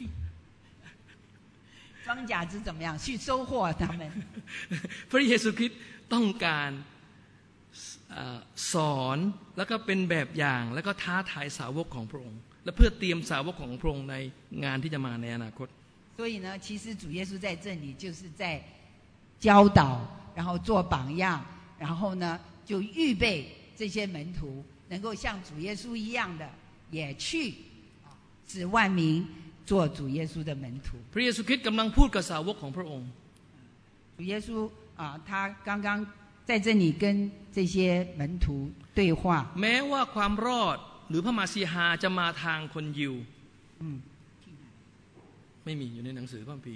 庄稼子怎么样去收获他们พระเยซูคริสต์ต้องการสอนแล้วก็เป็นแบบอย่างแล้วก็ท้าทายสาวกของพระองค์และเพื่อเตรียมสาวกของพระองค์ในงานที่จะมาในอนาคต所以呢其实主耶稣在这里就是在教导然后做榜样然后呢就预备这些门徒能够像主耶稣一样的也去使万民做主耶稣的门徒พระเยซูคริสต์กำลังพูดกับสาวกของพระองค์主耶稣啊他刚刚在这里跟这些门徒对话แม้ว่าความรอดหรือพระมาซีฮาจะมาทางคนยิวไม่มีอยู่ในหนังสือพระคัมภีร์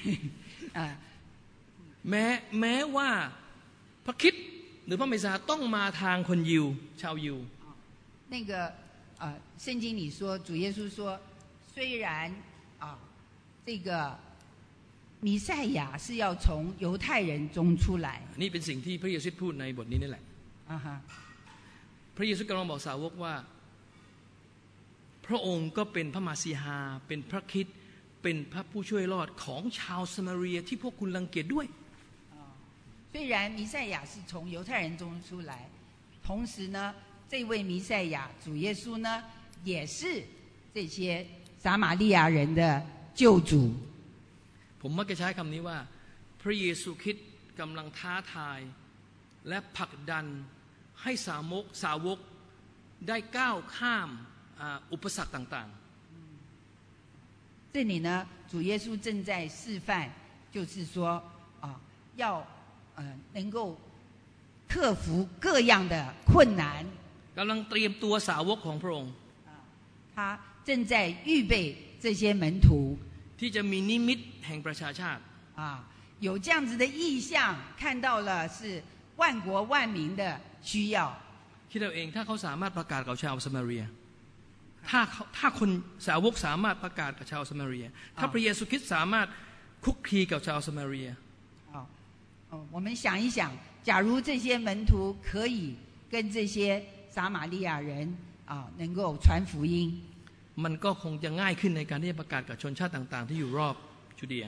แม้แม้ว่าพระคริสต์หรือพระเมสสาต้องมาทางคนยิวชาวยิว那个呃圣经里说主耶稣说虽然啊这个弥赛亚是要从犹太人中出来นี่เป็นสิ่งที่พระเยซูพูดในบทนี้นี่แหละอ่าฮะพระเยซูกำลังบอกสาวกว่าพระองค์ก็เป็นพระมาซีฮาเป็นพระคริสต์เป็นพระผู้ช่วยรอดของชาวซามาเรียที่พวกคุณรังเกียจด้วย虽然弥赛亚是从犹太人中出来同时呢这位弥赛亚主耶稣呢也是这些撒玛利亚人的救主ผมมักจะใช้คำนี้ว่าพระเยซูคริสต์กำลังท้าทายและผลักดันให้สาวกสาวกได้ก้าวข้ามอุปสรรคต่างๆ这里呢主耶稣正在示范就是说啊要呃能够克服各样的困难กำลังเตรียมตัวสาวกของพระองค์他正在预备这些门徒ที่จะมีนิมิตแห่งประชาชาติ啊有这样子的意象看到了是万国万民的需要คิดเอาเองถ้าเขาสามารถประกาศกับชาวซามาเรียถ้าถ้าคนสาวกสามารถประกาศกับชาวซามาเรียถ้าพระเยซูคริสต์สามารถคุกคีกับชาวซามาเรีย我们想一想假如这些门徒可以跟这些撒玛利亚人啊能够传福音มันก็คงจะง่ายขึ้นในการที่จะประกาศกับชนชาติต่างๆที่อยู่รอบจูเดีย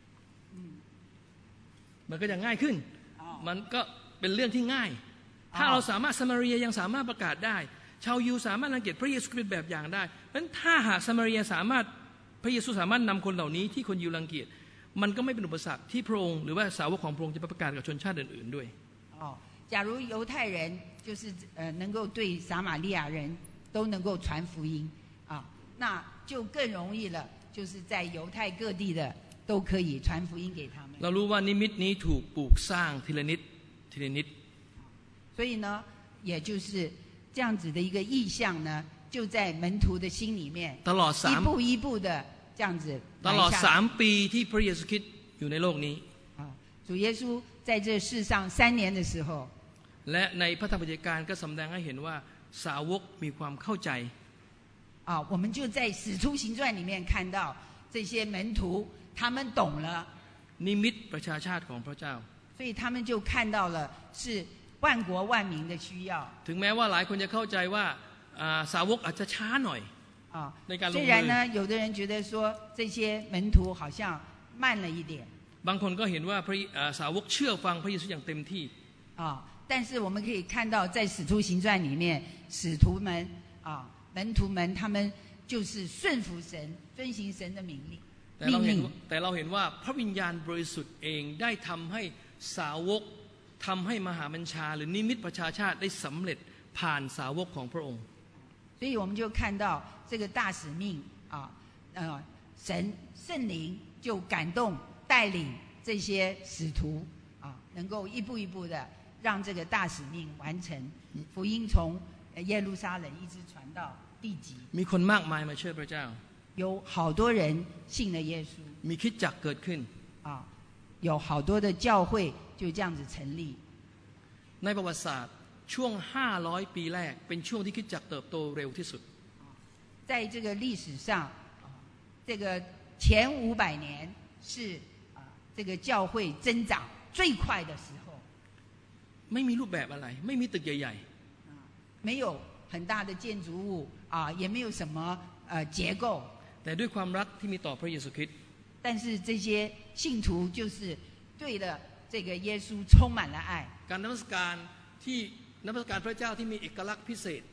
มันก็จะง่ายขึ้นมันก็เป็นเรื่องที่ง่ายถ้าเราสามารถซามาเรียยังสามารถประกาศได้ชาวยิวสามารถรังเกียจพระเยซูเป็นแบบอย่างได้เพราะฉะนั้นถ้าหากซามาเรียสามารถพระเยซูสามารถนำคนเหล่านี้ที่คนยิวรังเกียจมันก็ไม่เป็นอุปสรรคที่พระองค์หรือว่าสาวกของพระองค์จะประกาศกับชนชาติอื่นๆด้วย假如犹太人就是呃能够对撒玛利亚人都能够传福音啊那就更容易了就是在犹太各地的都可以传福音给他们เรารู้ว่านิมิตนี้ถูกปลูกสร้างทีละนิดทีละนิด所以呢也就是这样子的一个意象呢就在门徒的心里面一步一步的这样子ตลอดสามปีที่พระเยซูคริสต์อยู่ในโลกนี้主耶稣在这世上三年的时候และในพระธรรมบัญญัติการก็แสดงให้เห็นว่าสาวกมีความเข้าใจ啊我们就在使徒行传里面看到这些门徒他们懂了นิมิตประชาชาติของพระเจ้า所以他们就看到了是万国万民的需要ถึงแม้ว่าหลายคนจะเข้าใจว่าสาวกอาจจะช้าหน่อย啊虽然呢有的人觉得说这些门徒好像慢了一点บางคนก็เห็นว่าพระสาวกเชื่อฟังพระเยซูอย่างเต็มที่啊但是我们可以看到在使徒行传里面使徒们啊门徒们他们就是顺服神遵行神的命令แต่เราเห็นแต่เราเห็นว่าพระวิญญาณบริสุทธิ์เองได้ทำให้สาวกทำให้มหาบัญชาหรือนิมิตประชาชาติได้สำเร็จผ่านสาวกของพระองค์所以我们就看到这个大使命啊呃神圣灵就感动带领这些使徒啊能够一步一步的让这个大使命完成福音从耶路撒冷一直传到地极มีคนมากมายมาเชื่อพระเจ้า有好多人信了耶稣มีคริสตจักรเกิดขึ้น啊有好多的教会就这样子成立ในประวัติศาสตร์ช่วงห้าร้อยปีแรกเป็นช่วงที่คริสตจักรเติบโตเร็วที่สุด在这个历史上这个前五百年是啊这个教会增长最快的时候ไม่มีรูปแบบอะไรไม่มีตึกใหญ่ๆ没有很大的建筑物啊也没有什么呃结构แต่ด้วยความรักที่มีต่อพระเยซูคริสต์但是这些信徒就是对了这个耶稣充满了爱การนมัสการที่นมัสการพระเจ้าที่มีเอกลักษณ์พิเศษ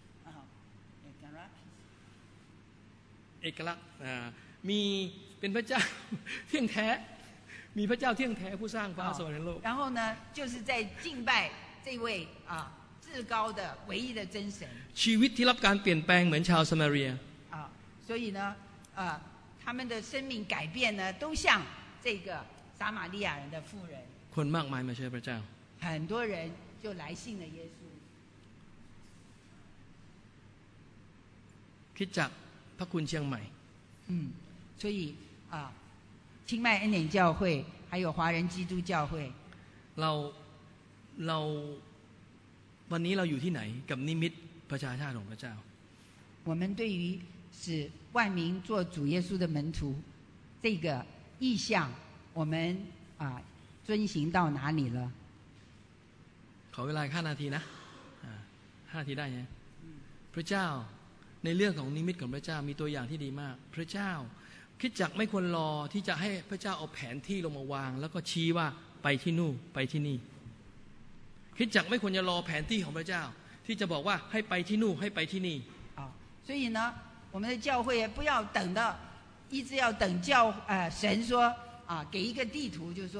เอกลักษณ์มีเป็นพระเจ้าเที่ยงแท้มีพระเจ้าเที่ยงแท้ผู้สร้างฟ้าสวรรค์และโลก然后呢就是在敬拜这位啊至高的唯一的真神ชีวิตที่รับการเปลี่ยนแปลงเหมือนชาวซามาเรีย啊所以呢呃他们的生命改变呢都像这个撒玛利亚人的妇人คนมากมายมาเชื่อพระเจ้า很多人就来信了耶稣คริสตจักรพระคุณเชียงใหม่嗯所以啊清迈恩典教会还有华人基督教会เราเราวันนี้เราอยู่ที่ไหนกับนิมิตประชาชาติของพระเจ้า我们对于使万民做主耶稣的门徒这个意向我们啊遵行到哪里了ขอเวลาห้านาทีนะห้านาทีได้ไหมพระเจ้าในเรื่องของนิมิตของพระเจ้ามีตัวอย่างที่ดีมากพระเจ้าคริสตจักรไม่ควรรอที่จะให้พระเจ้าเอาแผนที่ลงมาวางแล้วก็ชี้ว่าไปที่นู่นไปที่นี่คริสตจักรไม่ควรจะรอแผนที่ของพระเจ้าที่จะบอกว่าให้ไปที่นู่นให้ไปที่นี่所以呢我们的教会也不要等到一直要等教呃神说啊给一个地图就是说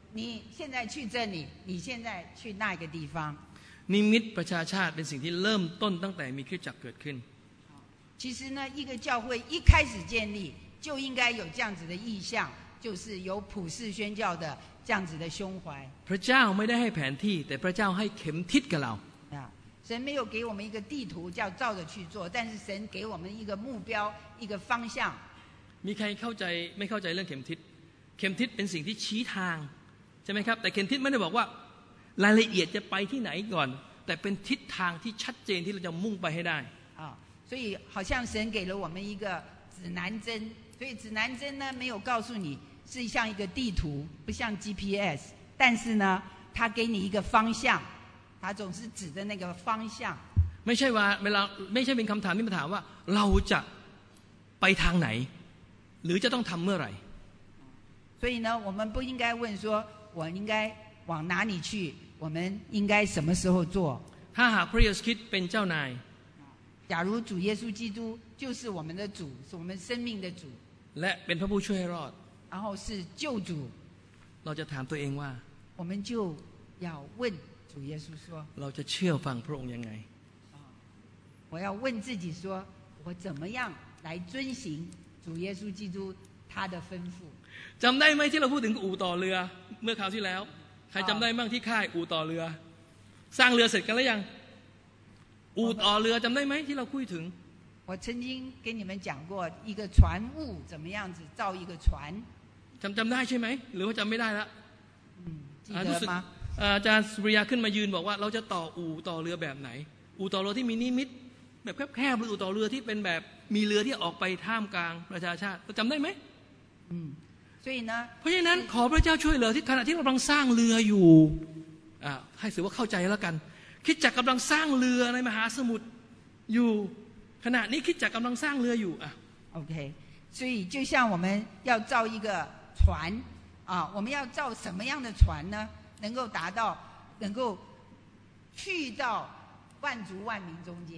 你现在去这里，你现在去那个地方。 นิมิตประชาชาติเป็นสิ่งที่เริ่มต้นตั้งแต่มีคริสตจักรเกิดขึ้น其实呢，一个教会一开始建立就应该有这样子的意向，就是有普世宣教的这样子的胸怀。 พระเจ้าไม่ได้ให้แผนที่แต่พระเจ้าให้เข็มทิศกับเรา啊，神没有给我们一个地图叫照着去做，但是神给我们一个目标，一个方向。 มีใครเข้าใจไม่เข้าใจเรื่องเข็มทิศเข็มทิศเป็นสิ่งที่ชี้ทางใช่ไหมครับแต่เข็มทิศไม่ได้บอกว่ารายละเอียดจะไปที่ไหนก่อนแต่เป็นทิศทางที่ชัดเจนที่เราจะมุ่งไปให้ได้啊，所以好像神给了我们一个指南针，所以指南针呢没有告诉你是像一个地图，不像 G P S， 但是呢，它给你一个方向，它总是指的那个方向。 ไม่ใช่ว่าเวลาไม่ใช่เป็นคำถามที่มาถามว่าเราจะไปทางไหนหรือจะต้องทำเมื่อไหร่所以呢，我们不应该问说我应该往哪里去，我们应该什么时候做。 ถ้าหากพระเยซูคริสต์เป็นเจ้านาย假如主耶稣基督就是我们的主，是我们生命的主， และเป็นพระผู้ช่วยให้รอด然后是救主， เราจะถามตัวเองว่า我们就要问主耶稣说， เราจะเชื่อฟังพระองค์ยังไง我要问自己说，我怎么样来遵行主耶稣基督他的吩咐。 จำได้ไหมที่เราพูดถึงอู่ต่อเรือเมื่อคราวที่แล้วใครจำได้บ้างที่ค่ายอู่ต่อเรือสร้างเรือเสร็จกันแล้วยังอู่ต่อเรือจำได้ไหมที่เราคุยถึง我曾经跟你们讲过一个船务怎么样子造一个船จำจำได้ใช่ไหมหรือว่าจำไม่ได้ละ记得吗อาจารย์สุริยาขึ้นมายืนบอกว่าเราจะต่ออู่ต่อเรือแบบไหนอู่ต่อเรือที่มีนิมิตแบบแคบๆหรืออู่ต่อเรือที่เป็นแบบมีเรือที่ออกไปท่ามกลางประชาชาติเราจำได้ไหม所以呢เพราะฉะนั้นขอพระเจ้าช่วยเหลือที่ขณะที่เรากำลังสร้างเรืออยู่อ่าให้ถือว่าเข้าใจแล้วกันคิดจักกำลังสร้างเรือในมหาสมุทรอยู่ขณะนี้คิดจักกำลังสร้างเรืออยู่อ่ะ OK 所以就像我们要造一个船啊我们要造什么样的船呢能够达到能够去到万族万民中间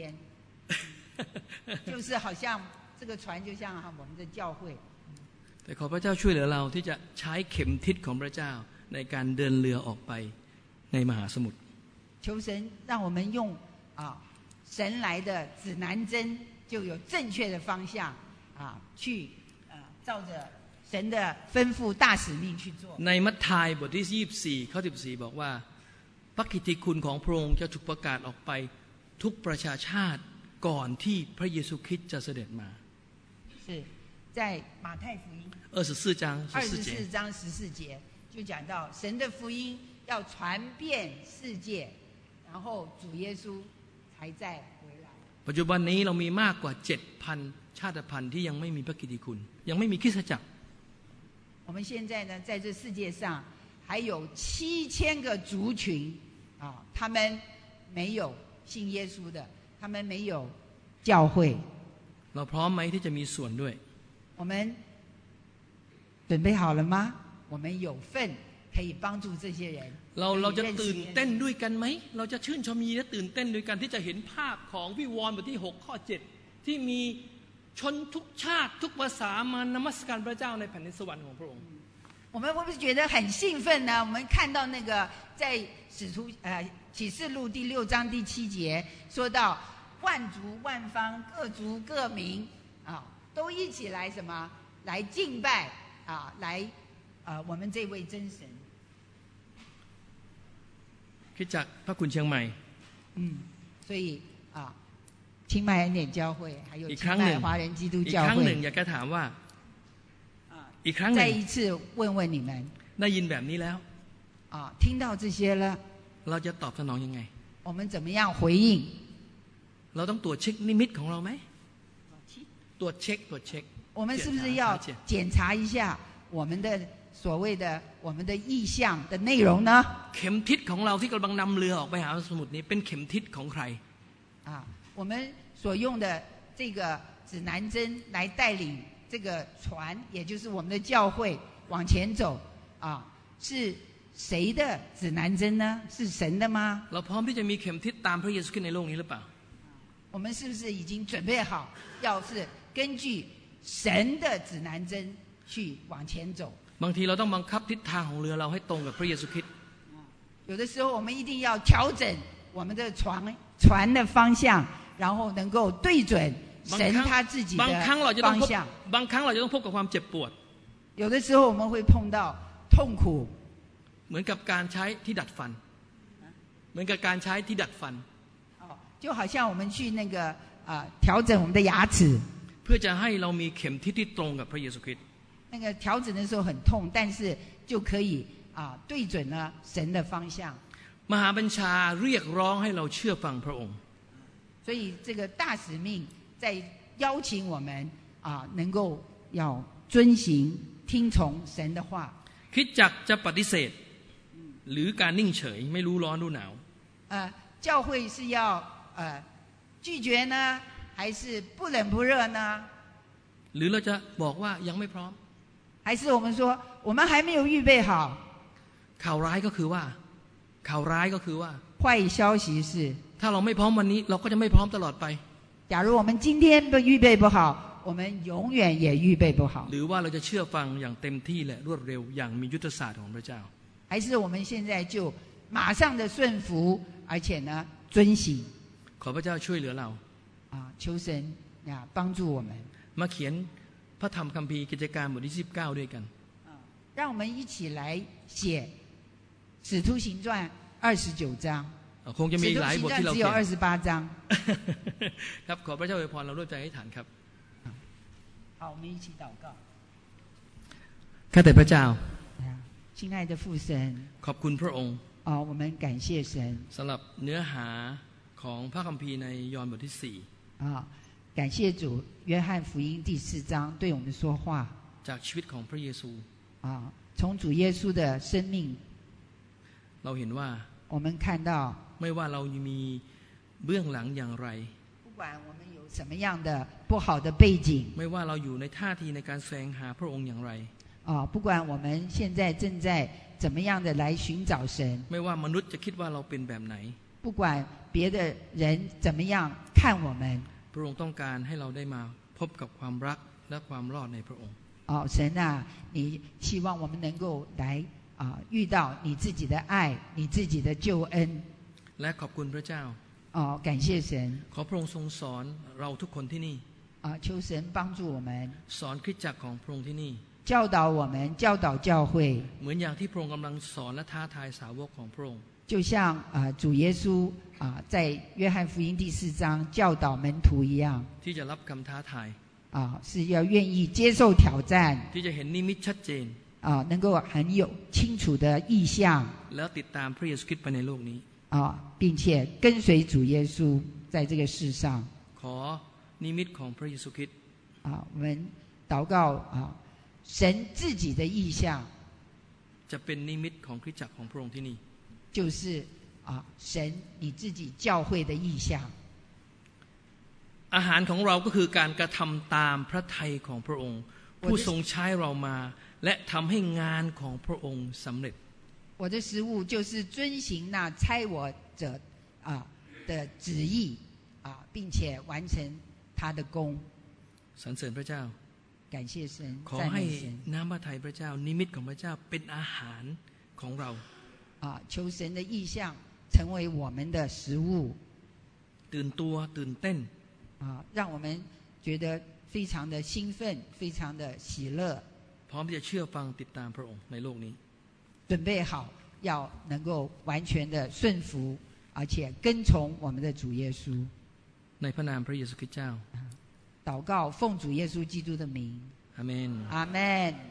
就是好像这个船就像我们的教会แต่ขอพระเจ้าช่วยเหลือเราที่จะใช้เข็มทิศของพระเจ้าในการเดินเรือออกไปในมหาสมุทร求神让我们用啊神来的指南针就有正确的方向啊去呃照着神的吩咐大使命去做ในมัทธิวบทที่ยี่สิบสี่ข้อสิบสี่บอกว่าพระกิตติคุณของพระองค์จะถูกประกาศออกไปทุกประชาชาติก่อนที่พระเยซูคริสต์จะเสด็จมา是在马太福音二十四章二十四章十四节就讲到神的福音要传遍世界然后主耶稣才再回来ปัจจุบันนี้เรามีมากกว่า เจ็ดพัน ชาติพันธุ์ที่ยังไม่มีพระกิตติคุณยังไม่มีคริสตจักร我们现在呢在这世界上还有七千个族群啊他们没有信耶稣的他们没有教会เราพร้อมไหมที่จะมีส่วนด้วย我们准备好了吗我们有份可以帮助这些人เราเราจะตื่นเต้นด้วยกันไหมเราจะชื่นชมยินดีและตื่นเต้นด้วยกันที่จะเห็นภาพของวิวรณ์บทที่หกข้อเจ็ดที่มีชนทุกชาติทุกภาษามานมัสการพระเจ้าในแผ่นดินสวรรค์ของพระองค์我们会不会觉得很兴奋呢我们看到那个在使徒呃启示录第六章第七节说到万族万方各族各民啊都一起来什么来敬拜啊来呃我们这位真神คริสตจักรพระคุณเชียงใหม่嗯所以啊清迈恩典教会还有清迈华人基督教会อีกครั้งหนึ่งอยากจะถามว่าอีกครั้งหนึ่ง再一次问问你们ได้ยินแบบนี้แล้ว啊听到这些了เราจะตอบสนองยังไง我们怎么样回应เราต้องตรวจเช็คนิมิตของเราไหมตรวจเช็คตรวจเช็ค我们是不是要检查一下我们的所谓的我们的意向的内容呢เข็มทิศของเราที่กำลังนำเรือออกไปหาสมุทรนี้เป็นเข็มทิศของใคร啊我们所用的这个指南针来带领这个船也就是我们的教会往前走啊是谁的指南针呢是神的吗เราพร้อมที่จะมีเข็มทิศตามพระเยซูคริสต์ในโลกนี้หรือเปล่า我们是不是已经准备好要是根据神的指南针去往前走บางทีเราต้องบังคับทิศทางของเรือเราให้ตรงกับพระเยซูคริสต์有的时候我们一定要调整我们的船船的方向，然后能够对准神他自己的方向。 บางครั้งเราจะต้องพบกับความเจ็บปวด有的时候我们会碰到痛苦， เหมือนกับการใช้ที่ดัดฟันเหมือนกับการใช้ที่ดัดฟัน就好像我们去那个啊调整我们的牙齿， เพื่อจะให้เรามีเข็มทิศที่ตรงกับพระเยซูคริสต์那个调整的时候很痛，但是就可以啊对准了神的方向。 มหาบัญชาเรียกร้องให้เราเชื่อฟังพระองค์所以这个大使命在邀请我们啊能够要遵行听从神的话。 คริสตจักรจะปฏิเสธหรือการนิ่งเฉยไม่รู้ร้อนรู้หนาว呃教会是要呃拒绝呢还是不冷不热呢หรือเราจะบอกว่ายังไม่พร้อม还是我们说我们还没有预备好ข่าวร้ายก็คือว่าข่าวร้ายก็คือว่า坏消息是ถ้าเราไม่พร้อมวันนี้เราก็จะไม่พร้อมตลอดไป假如我们今天不预备不好我们永远也预备不好หรือว่าเราจะเชื่อฟังอย่างเต็มที่และรวดเร็วอย่างมียุทธศาสตร์ของพระเจ้า还是我们现在就马上的顺服而且呢遵行ขอพระเจ้าช่วยเหลือเรา啊求神呀帮助我们มาเขียนพระธรรมคัมภีร์กิจการบทที่สิบเก้าด้วยกัน让我们一起来写使徒行传二十九章คงจะมีหลายบทที่เราเขียน只有二十八章ครับขอพระเจ้าอวยพรเราด้วยใจให้ฐานครับ好我们一起祷告ข้าแต่พระเจ้า亲爱的父神ขอบคุณพระองค์哦我们感谢神สำหรับเนื้อหาของพระคัมภีร์ในยอห์นบทที่สี่啊感谢主约翰福音第四章对我们说话จากชีวิตของพระเยซู啊从主耶稣的生命เราเห็นว่า我们看到ไม่ว่าเรามีเบื้องหลังอย่างไร不管我们有什么样的不好的背景ไม่ว่าเราอยู่ในท่าทีในการแสวงหาพระองค์อย่างไร啊不管我们现在正在怎么样的来寻找神ไม่ว่ามนุษย์จะคิดว่าเราเป็นแบบไหน不管别的人怎么样看我们พระองค์ต้องการให้เราได้มาพบกับความรักและความรอดในพระองค์哦神啊你希望我们能够来啊遇到你自己的爱你自己的救恩และขอบคุณพระเจ้า哦感谢神ขอพระองค์ทรงสอนเราทุกคนที่นี่啊求神帮助我们สอนคริสตจักรของพระองค์ที่นี่教导我们教导教会เหมือนอย่างที่พระองค์กำลังสอนและท้าทายสาวกของพระองค์就像啊主耶稣啊在约翰福音第四章教导门徒一样ที่จะรับคำท้าทาย啊是要愿意接受挑战ที่จะเห็นนิมิตชัดเจน啊能够很有清楚的意象แล้วติดตามพระเยซูคริสต์ไปในโลกนี้啊并且跟随主耶稣在这个世上ขอนิมิตของพระเยซูคริสต์啊我们祷告啊神自己的意象จะเป็นนิมิตของคริสตจักรของพระองค์ที่นี่就是啊神你自己教会的意象อาหารของเราก็คือการกระทำตามพระทัยของพระองค์ผู้ทรงใช้เรามาและทำให้งานของพระองค์สำเร็จ我的食物就是遵行那差我者啊的旨意啊并且完成他的功สรรเสริญพระเจ้า感谢神ขอให้น้ำพระทัยพระเจ้านิมิตของพระเจ้าเป็นอาหารของเรา啊求神的意象成为我们的食物ตื่นตัวตื่นเต้น啊让我们觉得非常的兴奋非常的喜乐พร้อมที่จะเชื่อฟังติดตามพระองค์ในโลกนี้准备好要能够完全的顺服而且跟从我们的主耶稣ในพระนามพระเยซูคริสต์เจ้า祷告奉主耶稣基督的名อาเมนอาเมน